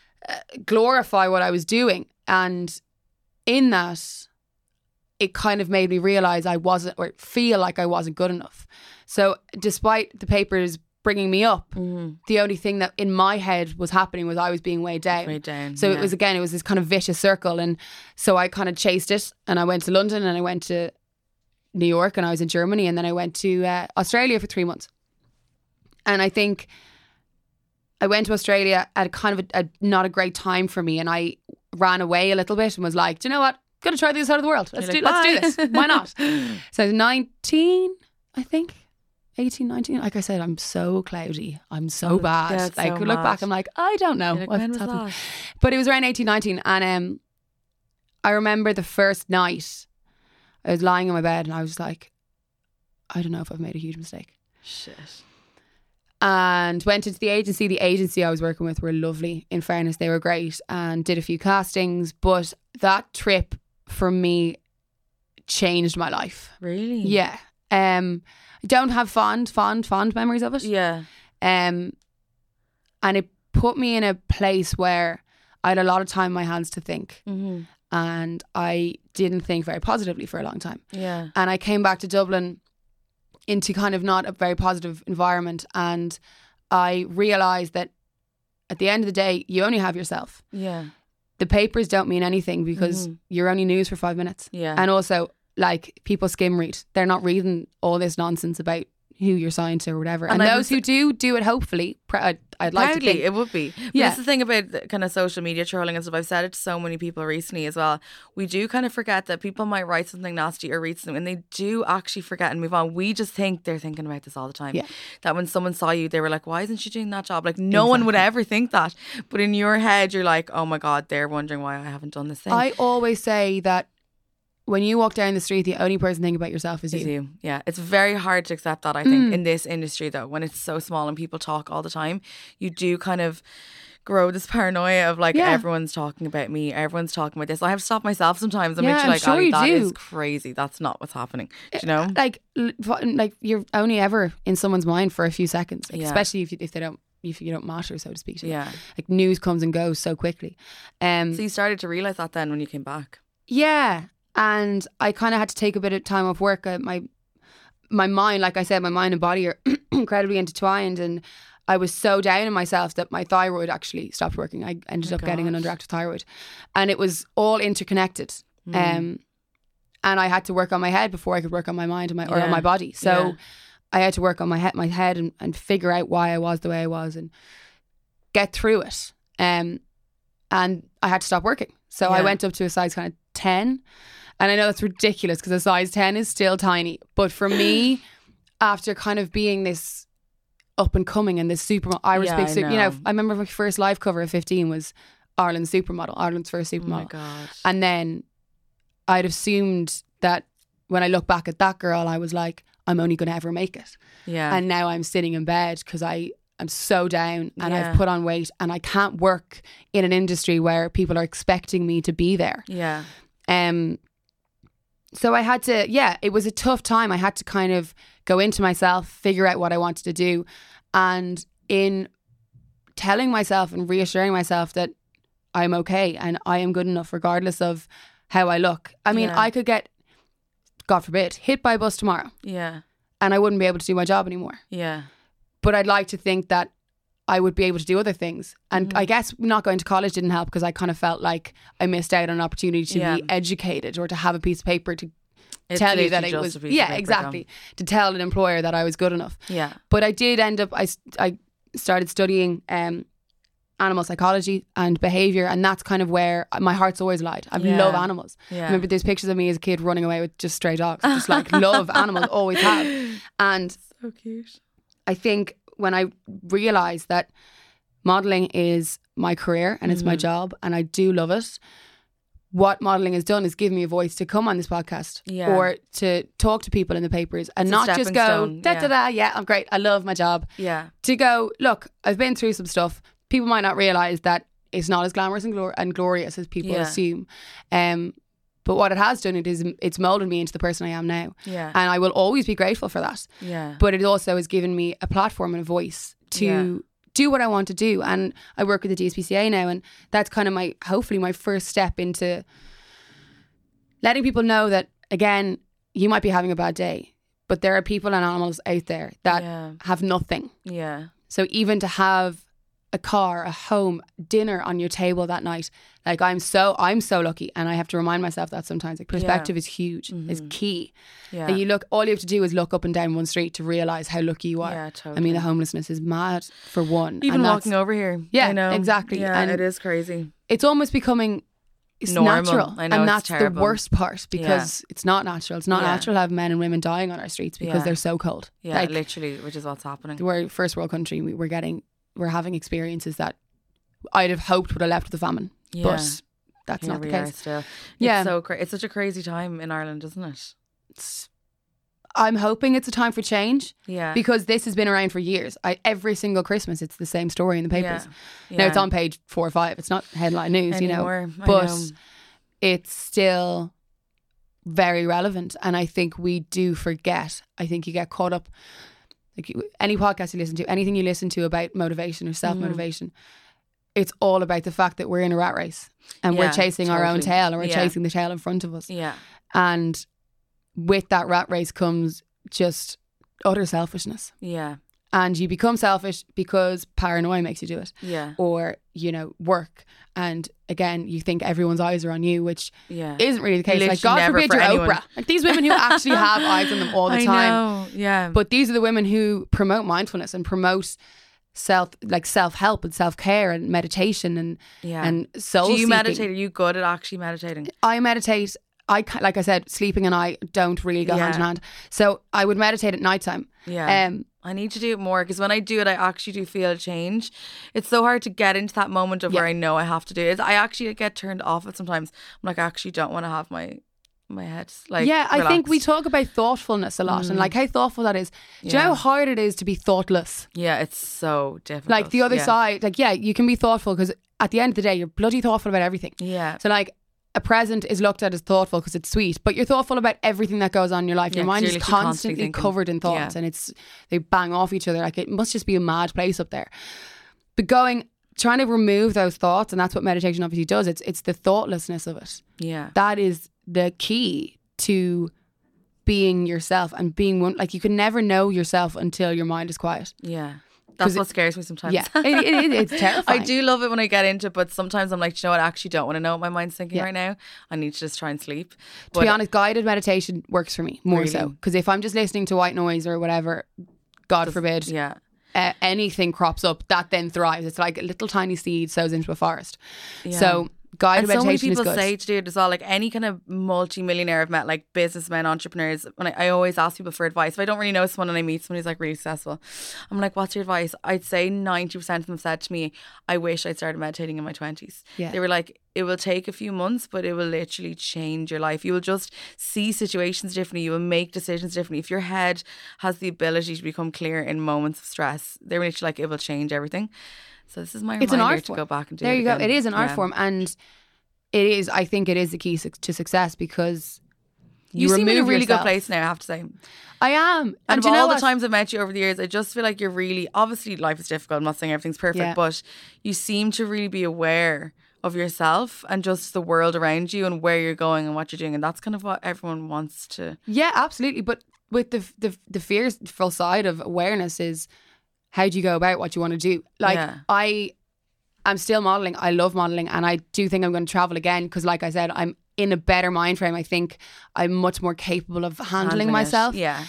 glorify what I was doing. And in that, it kind of made me realize I wasn't, or feel like I wasn't good enough. So despite the papers bringing me up, the only thing that in my head was happening was I was being weighed down. Weighed down, So yeah. it was this kind of vicious circle. And so I kind of chased it, and I went to London, and I went to New York, and I was in Germany, and then I went to Australia for 3 months. And I think I went to Australia at kind of a not a great time for me, and I ran away a little bit and was like, do you know what? Gonna try the other side of the world. Let's do this. Why not? So I was 19, I think. 18, 19. Like I said, I'm so cloudy. I'm so bad. yeah, Like, so look mad. back, I'm like, I don't know Like, what's when was happened. that? But it was around 18, 19. And I remember the first night, I was lying in my bed and I was like, I don't know if I've made a huge mistake. Shit. And went into the agency. The agency I was working with were lovely. In fairness, they were great and did a few castings. But that trip for me changed my life. Really? Yeah. I don't have fond memories of it. Yeah. And it put me in a place where I had a lot of time in my hands to think. Mm-hmm. And I didn't think very positively for a long time. Yeah. And I came back to Dublin into kind of not a very positive environment. And I realised that at the end of the day, you only have yourself. Yeah. The papers don't mean anything because you're only news for 5 minutes. Yeah. And also, like, people skim read. They're not reading all this nonsense about who you're signed to or whatever. And those who do it, hopefully, I'd like to Proudly, think. it would be. But Yeah. that's the thing about the kind of social media trolling and stuff. I've said it to so many people recently as well. We do kind of forget that people might write something nasty or read something and they do actually forget and move on. We just think they're thinking about this all the time. Yeah. That when someone saw you, they were like, why isn't she doing that job? Like, no one would ever think that. But in your head, you're like, oh my God, they're wondering why I haven't done this thing. I always say that when you walk down the street, the only person thinking about yourself is Is you. you. Yeah. It's very hard to accept that, I think, in this industry, though, when it's so small and people talk all the time. You do kind of grow this paranoia of like, Yeah. everyone's talking about me, everyone's talking about this. I have to stop myself sometimes. I'm Yeah, literally I'm like, sure Ali, you that do. is crazy. That's not what's happening. Do you know? Like you're only ever in someone's mind for a few seconds, like, Yeah. especially if you don't matter, so to speak. To them. Yeah. Like, news comes and goes so quickly. So you started to realise that then when you came back. Yeah, and I kind of had to take a bit of time off work. My mind, like I said, my mind and body are incredibly intertwined, and I was so down on myself that my thyroid actually stopped working. I ended up getting an gosh. underactive thyroid, and it was all interconnected. And I had to work on my head before I could work on my mind and or on my body. So Yeah. I had to work on my head and figure out why I was the way I was and get through it. And I had to stop working. So I Yeah. went up to a size kind of 10. And I know that's ridiculous because a size 10 is still tiny. But for me, after kind of being this up and coming and this supermodel, Irish Yeah, big I super, you know. know, I remember my first live cover at 15 was Ireland's supermodel, Ireland's first Oh my supermodel. God. And then I'd assumed that when I look back at that girl, I was like, I'm only going to ever make it. Yeah. And now I'm sitting in bed because I'm so down and Yeah. I've put on weight and I can't work in an industry where people are expecting me to be there. Yeah. So I had to, it was a tough time. I had to kind of go into myself, figure out what I wanted to do. And in telling myself and reassuring myself that I'm okay and I am good enough regardless of how I look. I mean, Yeah. I could get, God forbid, hit by a bus tomorrow Yeah. and I wouldn't be able to do my job anymore. Yeah. But I'd like to think that I would be able to do other things. And I guess not going to college didn't help because I kind of felt like I missed out on an opportunity to Yeah. be educated or to have a piece of paper to It's tell you that literally it just was, a piece of paper, exactly, to tell an employer that I was good enough. Yeah. But I did end up, I started studying animal psychology and behaviour, and that's kind of where my heart's always lied. I Yeah. love animals. Yeah. I remember there's pictures of me as a kid running away with just stray dogs. Just like love animals, always have. And So cute. I think when I realised that modelling is my career and it's my job and I do love it, what modelling has done is give me a voice to come on this podcast Yeah. or to talk to people in the papers and It's a not just stepping go, stone, da, I'm great, I love my job. Yeah. To go, look, I've been through some stuff. People might not realise that it's not as glamorous and glorious as people Yeah. assume. But what it has done, it's moulded me into the person I am now. Yeah. And I will always be grateful for that. Yeah. But it also has given me a platform and a voice to Yeah. do what I want to do. And I work with the DSPCA now, and that's kind of hopefully my first step into letting people know that, again, you might be having a bad day, but there are people and animals out there that Yeah. have nothing. Yeah. So even to have a car, a home, dinner on your table that night. Like I'm so lucky, and I have to remind myself that sometimes. Like perspective is huge, is key. Yeah. And all you have to do is look up and down one street to realise how lucky you are. Yeah, totally. I mean, the homelessness is mad for one. Even and walking over here. Yeah, I know. exactly. Yeah, And it is crazy. it's almost becoming Normal. natural. I know, and it's that's terrible. the worst part, because it's not natural. It's not natural to have men and women dying on our streets because they're so cold. Yeah, Like, literally, which is what's happening. we're a first world country. We're having experiences that I'd have hoped would have left with the famine. Yeah. But that's Here not the we are case. still. Yeah. It's so it's such a crazy time in Ireland, isn't it? I'm hoping it's a time for change. Yeah. Because this has been around for years. Every single Christmas, it's the same story in the papers. Yeah. Now it's on page 4 or 5. It's not headline news, Anymore, I but know. it's still very relevant. And I think we do forget. I think you get caught up. Like any podcast you listen to, anything you listen to about motivation or self-motivation, it's all about the fact that we're in a rat race and we're chasing our own tail, and we're chasing the tail in front of us. Yeah. And with that rat race comes just utter selfishness. Yeah. And you become selfish because paranoia makes you do it. Yeah. Or, work. And again, you think everyone's eyes are on you, which Yeah. isn't really the case. Literally Like, God never forbid for you're anyone. Oprah. Like, these women who actually have eyes on them all the I time. know. Yeah. But these are the women who promote mindfulness and promote self-help and self-care and meditation and soul Do you seeking. meditate? Are you good at actually meditating? I meditate. Like I said, sleeping and I don't really go hand in hand. So I would meditate at nighttime. Yeah. I need to do it more, because when I do it, I actually do feel a change. It's so hard to get into that moment of where I know I have to do it. I actually get turned off it sometimes. I'm like, I actually don't want to have my head like I think we relaxed. talk about thoughtfulness a lot and like how thoughtful that is. Do you know how hard it is to be thoughtless? Yeah, it's so difficult. Like the other side, like you can be thoughtful because at the end of the day, you're bloody thoughtful about everything. Yeah. So like a present is looked at as thoughtful because it's sweet, but you're thoughtful about everything that goes on in your life. Your Yeah, mind 'cause is you're literally constantly constantly covered in thinking. thoughts, and they bang off each other. Like it must just be a mad place up there. But trying to remove those thoughts, and that's what meditation obviously does. It's the thoughtlessness of it. Yeah. That is the key to being yourself and being one. Like you can never know yourself until your mind is quiet. Yeah. That's what scares me sometimes. Yeah, it's terrifying. I do love it when I get into it, but sometimes I'm like, do you know what? I actually don't want to know what my mind's thinking right now. I need to just try and sleep. To be honest, guided meditation works for me more so. Really? Because if I'm just listening to white noise or whatever, God forbid, Yeah. anything crops up, that then thrives. It's like a little tiny seed sows into a forest. Yeah. So guided And so many meditation is people good. say to do it as well. Like any kind of multi-millionaire I've met, like businessmen, entrepreneurs, when I always ask people for advice. If I don't really know someone and I meet someone who's like really successful, I'm like, what's your advice? I'd say 90% of them said to me, I wish I'd started meditating in my 20s. Yeah. They were like, it will take a few months, but it will literally change your life. You will just see situations differently. You will make decisions differently. If your head has the ability to become clear in moments of stress, they're literally like, it will change everything. So this is my It's an reminder art to form. go back and do There it you go. again. It is an art form, and I think it is the key to success because You seem in a remove really yourself. good place now, I have to say. I am. And do of you know all the what? times I've met you over the years, I just feel like you're really, obviously life is difficult. I'm not saying everything's perfect, Yeah. but you seem to really be aware of yourself and just the world around you and where you're going and what you're doing. And that's kind of what everyone wants to. Yeah, absolutely. But with the fearful side of awareness is how do you go about what you want to do? Like I'm still modelling. I love modelling, and I do think I'm going to travel again because, like I said, I'm in a better mind frame. I think I'm much more capable of handling it. myself. Yeah.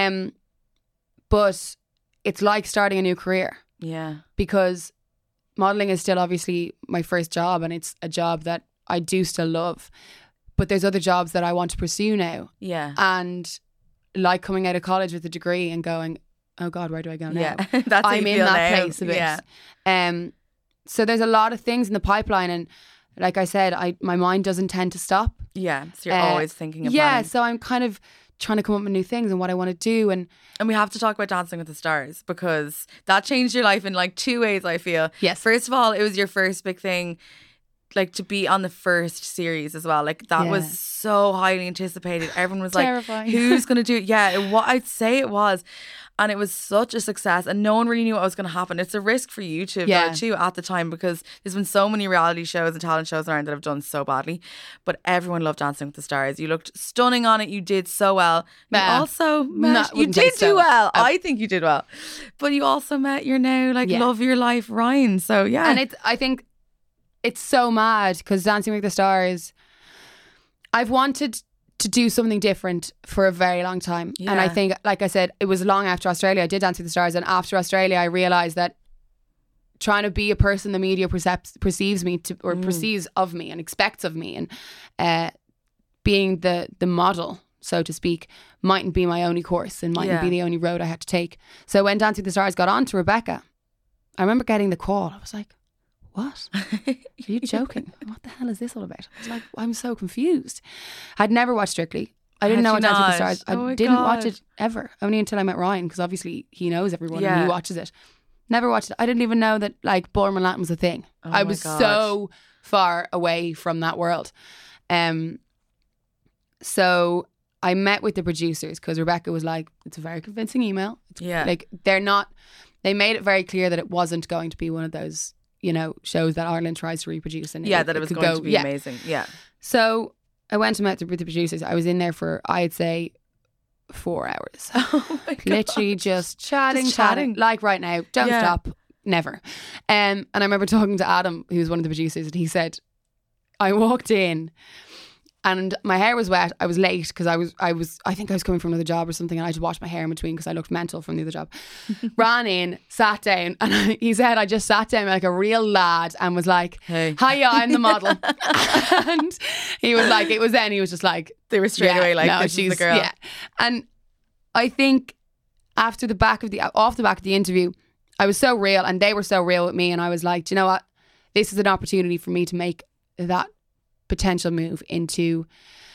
But it's like starting a new career Yeah. because modelling is still obviously my first job, and it's a job that I do still love. But there's other jobs that I want to pursue now, Yeah. and like coming out of college with a degree and going, oh God, where do I go now? Yeah. That's how I'm you in feel that now. place a bit. Yeah. So there's a lot of things in the pipeline, and like I said, my mind doesn't tend to stop. Yeah. So you're always thinking of Yeah, planning. so I'm kind of trying to come up with new things and what I want to do, and we have to talk about Dancing with the Stars because that changed your life in like two ways, I feel. Yes. First of all, it was your first big thing. like to be on the first series as well. Like that was so highly anticipated. Everyone was like, Terrifying. who's going to do it? Yeah, what I'd say it was. And it was such a success, and no one really knew what was going to happen. It's a risk for YouTube though, too at the time, because there's been so many reality shows and talent shows around that have done so badly. But everyone loved Dancing with the Stars. You looked stunning on it. You did so well. You also met, you did do well. I think you did well. But you also met your now love your life Ryan. So yeah. And I think it's so mad because Dancing with the Stars, I've wanted to do something different for a very long time. Yeah. And I think, like I said, it was long after Australia I did Dance with the Stars, and after Australia I realised that trying to be a person the media perceives me to, or perceives of me and expects of me, and being the model, so to speak, mightn't be my only course and mightn't be the only road I had to take. So when Dance with the Stars got on to Rebecca, I remember getting the call. I was like, what? Are you joking? What the hell is this all about? I was like, I'm so confused. I'd never watched Strictly. I didn't know what Dance with the Stars. I didn't watch it ever. Only until I met Ryan, because obviously he knows everyone and he watches it. Never watched it. I didn't even know that like Ballroom Latin was a thing. I was so far away from that world. So I met with the producers because Rebecca was like, it's a very convincing email. Like they made it very clear that it wasn't going to be one of those, shows that Ireland tries to reproduce. And that it was going to be amazing. Yeah. So I went and met with the producers. I was in there for, I'd say, 4 hours. Oh my God. Literally just chatting. Like right now. Don't stop. Never. And I remember talking to Adam, who was one of the producers, and he said, I walked in and my hair was wet. I was late because I think I was coming from another job or something, and I just washed my hair in between because I looked mental from the other job. Ran in, sat down, and he said I just sat down like a real lad and was like, hey, hiya, I'm the model. And he was like, he was just like, they were straight away like, no, this is the girl. Yeah. And I think off the back of the interview, I was so real and they were so real with me, and I was like, do you know what? This is an opportunity for me to make that potential move into,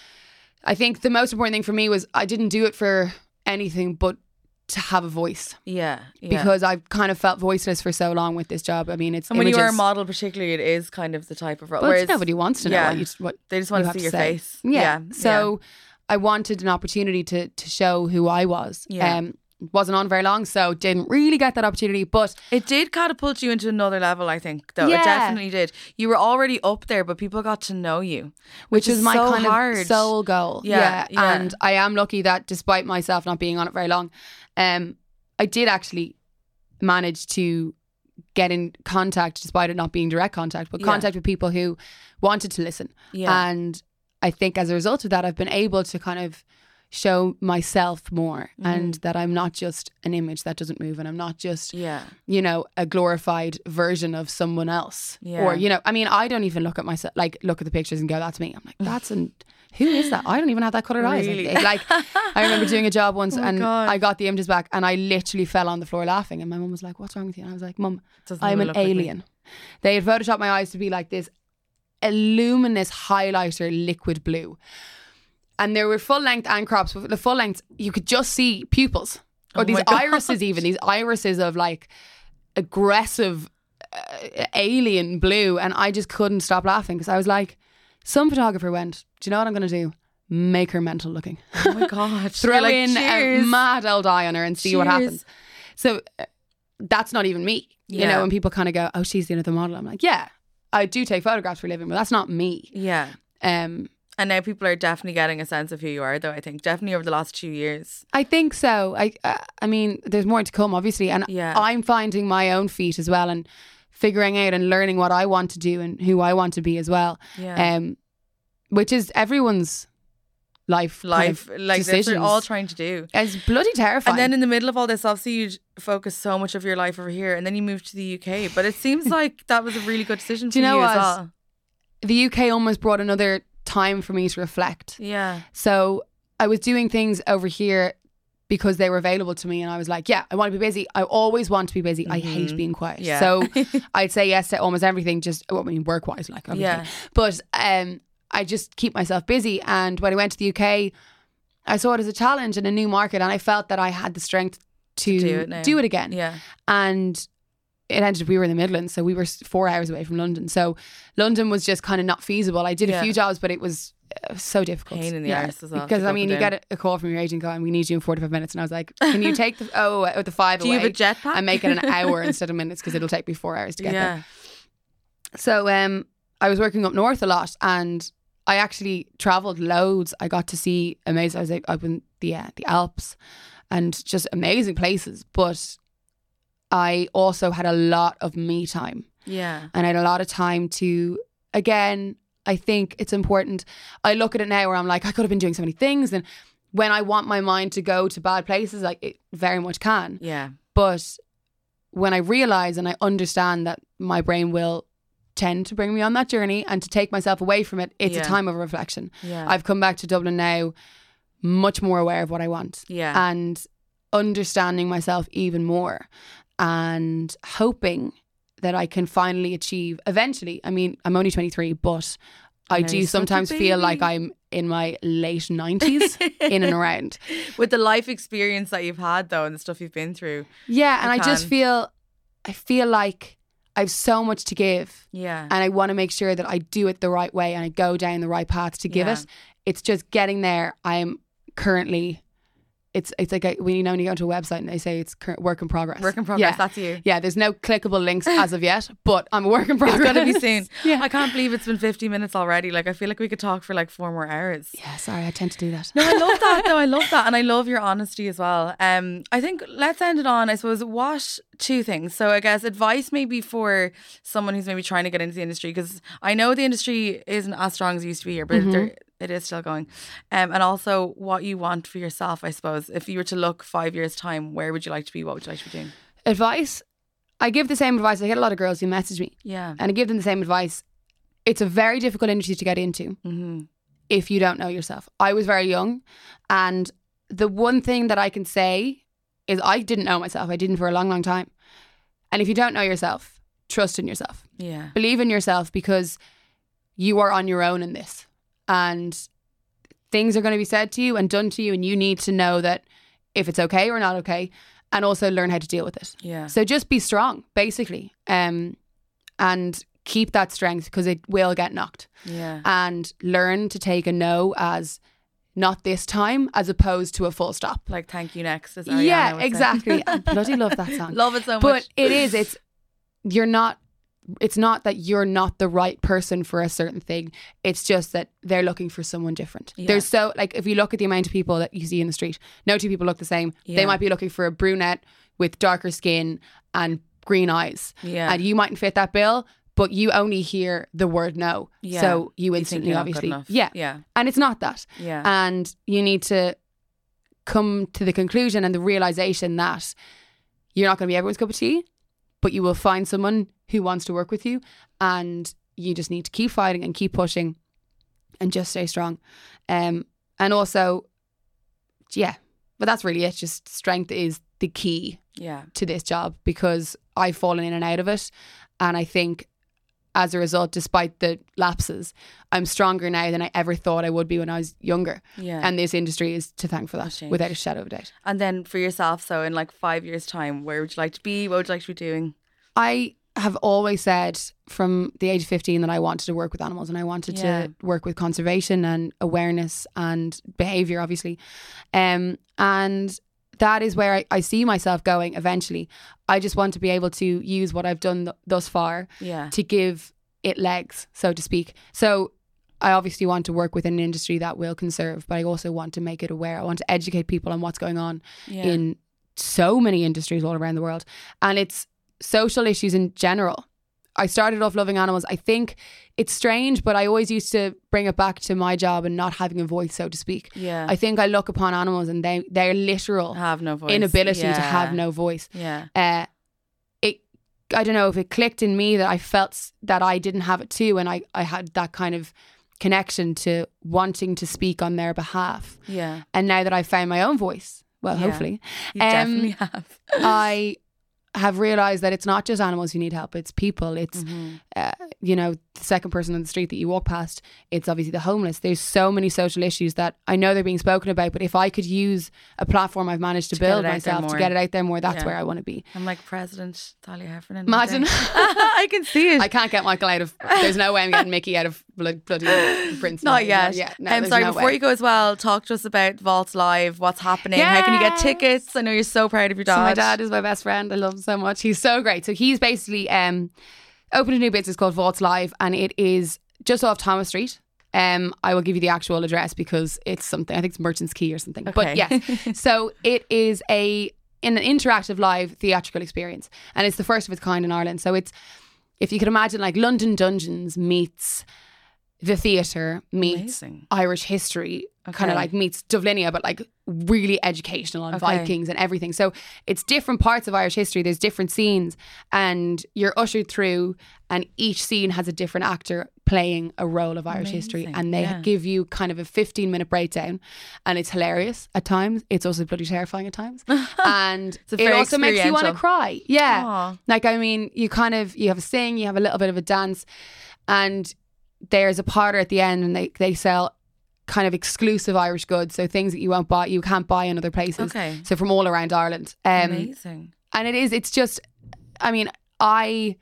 I think the most important thing for me was I didn't do it for anything but to have a voice. Yeah. Because I've kind of felt voiceless for so long with this job. I mean, it's, and when you are a model particularly, it is kind of the type of role. Well, nobody wants to know what they just want to see your face. Yeah. So I wanted an opportunity to show who I was. Wasn't on very long, so didn't really get that opportunity, but it did catapult you into another level, I think, though. It definitely did. You were already up there, but people got to know you, which is my so kind of sole goal. Yeah. And I am lucky that despite myself not being on it very long, I did actually manage to get in contact, despite it not being direct contact, but contact with people who wanted to listen. And I think as a result of that, I've been able to kind of show myself more, and that I'm not just an image that doesn't move, and I'm not just a glorified version of someone else, or I mean, I don't even look at myself, like look at the pictures and go, that's me. I'm like, who is that? I don't even have that coloured eyes. Like I remember doing a job once I got the images back and I literally fell on the floor laughing, and my mum was like, what's wrong with you? And I was like, Mum, I'm an alien. They had photoshopped my eyes to be like this luminous highlighter liquid blue. And there were full length and crops. The full length, you could just see pupils, or these irises of like aggressive alien blue. And I just couldn't stop laughing because I was like, some photographer went, do you know what I'm going to do? Make her mental looking. Oh my God. Throw in a mad old eye on her and see what happens. So that's not even me. You know, when people kind of go, oh, she's the other model. I'm like, yeah, I do take photographs for a living, but that's not me. Yeah. And now people are definitely getting a sense of who you are, though, I think. Definitely over the last 2 years. I think so. I mean, there's more to come, obviously. And I'm finding my own feet as well, and figuring out and learning what I want to do and who I want to be as well. Which is everyone's life like decisions. They're all trying to do. It's bloody terrifying. And then in the middle of all this, obviously you focus so much of your life over here, and then you move to the UK. But it seems like that was a really good decision for you as well. The UK almost brought another time for me to reflect. Yeah. So I was doing things over here because they were available to me, and I was like, yeah, I want to be busy. I always want to be busy. I hate being quiet. Yeah. So I'd say yes to almost everything, just, I mean, work-wise, like, obviously. Yeah. But I just keep myself busy. And when I went to the UK, I saw it as a challenge and a new market, and I felt that I had the strength to do it again. Yeah. And it ended up we were in the Midlands, so we were 4 hours away from London. So London was just kind of not feasible. I did a few jobs, but it was so difficult. Pain in the arse as well. Because I mean, you get a call from your agent going, we need you in 45 minutes. And I was like, can you take the 5 Do away? you have a jetpack? And make it an hour instead of minutes because it'll take me 4 hours to get there. Yeah. So I was working up north a lot and I actually travelled loads. I got to see amazing, I was like, up in the Alps and just amazing places. But I also had a lot of me time. Yeah. And I had a lot of time to, again, I think it's important. I look at it now where I'm like, I could have been doing so many things. And when I want my mind to go to bad places, like it very much can. Yeah. But when I realise and I understand that my brain will tend to bring me on that journey and to take myself away from it, it's a time of reflection. Yeah. I've come back to Dublin now much more aware of what I want. Yeah. And understanding myself even more and hoping that I can finally achieve eventually. I mean, I'm only 23, but I do sometimes feel like I'm in my late 90s in and around. With the life experience that you've had though and the stuff you've been through. Yeah, and I feel like I have so much to give. Yeah. And I want to make sure that I do it the right way and I go down the right path to give it. It's just getting there. I'm currently... It's like when you go to a website and they say it's work in progress. Work in progress, that's you. Yeah, there's no clickable links as of yet, but I'm a work in progress. It's going to be soon. Yeah. I can't believe it's been 50 minutes already. Like, I feel like we could talk for like 4 more hours. Yeah, sorry, I tend to do that. No, I love that though. I love that. And I love your honesty as well. I think let's end it on, I suppose, what 2 things. So I guess advice maybe for someone who's maybe trying to get into the industry, because I know the industry isn't as strong as it used to be here, but it is still going. And also what you want for yourself, I suppose. If you were to look 5 years' time, where would you like to be? What would you like to be doing? Advice? I give the same advice. I get a lot of girls who message me. Yeah. And I give them the same advice. It's a very difficult industry to get into if you don't know yourself. I was very young. And the one thing that I can say is I didn't know myself. I didn't for a long, long time. And if you don't know yourself, trust in yourself. Yeah. Believe in yourself because you are on your own in this. And things are going to be said to you and done to you, and you need to know that if it's okay or not okay, and also learn how to deal with it. Yeah. So just be strong, basically, and keep that strength because it will get knocked. Yeah. And learn to take a no as not this time, as opposed to a full stop. Like thank you next. As Ariana Yeah, would say. exactly. I bloody love that song. Love it so much. But it's not that you're not the right person for a certain thing. It's just that they're looking for someone different. Yeah. There's so, like, if you look at the amount of people that you see in the street, no 2 people look the same. Yeah. They might be looking for a brunette with darker skin and green eyes. Yeah. And you mightn't fit that bill, but you only hear the word no. Yeah. So you You think instantly, you're not obviously. good enough. Yeah. Yeah. And it's not that. Yeah. And you need to come to the conclusion and the realization that you're not going to be everyone's cup of tea, but you will find someone who wants to work with you, and you just need to keep fighting and keep pushing and just stay strong. And also, yeah, but that's really it. Just strength is the key to this job because I've fallen in and out of it. And I think as a result, despite the lapses, I'm stronger now than I ever thought I would be when I was younger. Yeah. And this industry is to thank for that, without a shadow of a doubt. And then for yourself, so in like 5 years' time, where would you like to be? What would you like to be doing? I have always said from the age of 15 that I wanted to work with animals and I wanted to work with conservation and awareness and behaviour, obviously. And that is where I see myself going eventually. I just want to be able to use what I've done thus far to give it legs, so to speak. So I obviously want to work with an industry that will conserve, but I also want to make it aware. I want to educate people on what's going on in so many industries all around the world. And it's social issues in general. I started off loving animals. I think it's strange, but I always used to bring it back to my job and not having a voice, so to speak. Yeah. I think I look upon animals and their literal have no voice. inability to have no voice. Yeah. I don't know if it clicked in me that I felt that I didn't have it too, and I had that kind of connection to wanting to speak on their behalf. Yeah. And now that I've found my own voice, well, hopefully, you definitely have. I have realised that it's not just animals who need help, it's people, it's the the second person on the street that you walk past, it's obviously the homeless. There's so many social issues that I know they're being spoken about, but if I could use a platform I've managed to build myself to get it out there more, that's where I want to be. I'm like President Talia Heffernan. Imagine. I can see it. I can't get Michael out of, there's no way I'm getting Mickey out of bloody Prince. Not yet. No, I'm sorry, no before way. you go as well, talk to us about Vault Live, what's happening, how can you get tickets? I know you're so proud of your dad. So my dad is my best friend. I love him so much. He's so great. So he's basically opened a new business called Vaults Live, and it is just off Thomas Street. I will give you the actual address because it's something, I think it's Merchants Quay or something. Okay. But yes, so it is an interactive live theatrical experience, and it's the first of its kind in Ireland. So it's, if you could imagine, like London Dungeons meets the theatre meets Irish history, kind of like meets Dublinia, but like really educational on Vikings and everything. So it's different parts of Irish history. There's different scenes, and you're ushered through, and each scene has a different actor playing a role of Irish history, and they give you kind of a 15-minute breakdown, and it's hilarious at times. It's also bloody terrifying at times, and it also makes you want to cry. Yeah. Aww. Like, I mean, you have a sing, you have a little bit of a dance, and there's a parter at the end, and they sell kind of exclusive Irish goods, so things that you can't buy in other places. So from all around Ireland. Amazing. And it's just, I mean, I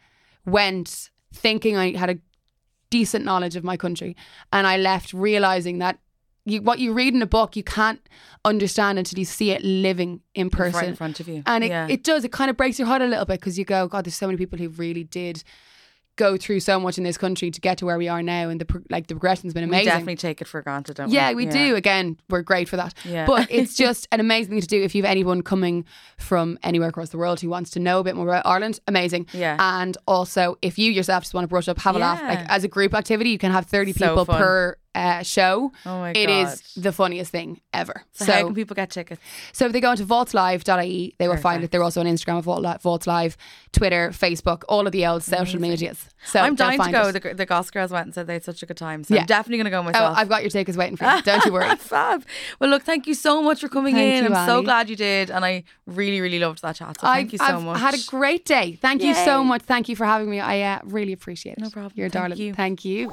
went thinking I had a decent knowledge of my country, and I left realising that what you read in a book you can't understand until you see it living in person, right in front of you. And it kind of breaks your heart a little bit, because you go, God, there's so many people who really did go through so much in this country to get to where we are now, and the progression's been amazing. We definitely take it for granted, don't we? Yeah, we do. Again, we're great for that. Yeah. But it's just an amazing thing to do if you have anyone coming from anywhere across the world who wants to know a bit more about Ireland. Amazing. Yeah. And also, if you yourself just want to brush up, have a laugh. Like, as a group activity, you can have 30 people per show. Oh my God. It is the funniest thing ever. So how can people get tickets? So if they go into vaultslive.ie, they will find it. They're also on Instagram of Vaults Live, Twitter, Facebook, all of the old social medias. So I'm dying to go. The Goss Girls went and said they had such a good time. So I'm definitely going to go myself. Oh, I've got your tickets waiting for you. Don't you worry. Fab. Well, look, thank you so much for coming in. You, I'm so Annie. glad you did. And I really, really loved that chat. So thank you so much. I've had a great day. Thank you so much. Thank you for having me. I really appreciate it. No problem. You're a darling. Thank you.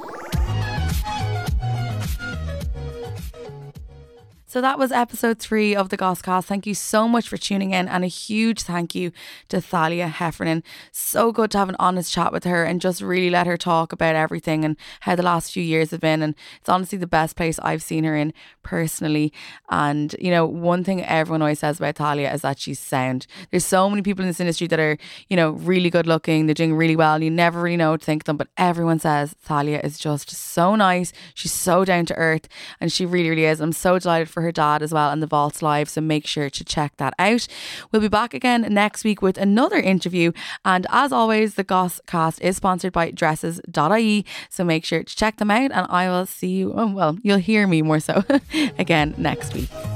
So that was episode 3 of the Gosscast. Thank you so much for tuning in, and a huge thank you to Thalia Heffernan. So good to have an honest chat with her and just really let her talk about everything and how the last few years have been. And it's honestly the best place I've seen her in personally. And, you know, one thing everyone always says about Thalia is that she's sound. There's so many people in this industry that are, you know, really good looking. They're doing really well. And you never really know what to think of them. But everyone says Thalia is just so nice. She's so down to earth. And she really, really is. I'm so delighted for her dad as well and the Vaults Live, so make sure to check that out. We'll be back again next week with another interview, and as always, the Gosscast is sponsored by dresses.ie, so make sure to check them out, and I will see you, you'll hear me more so again next week.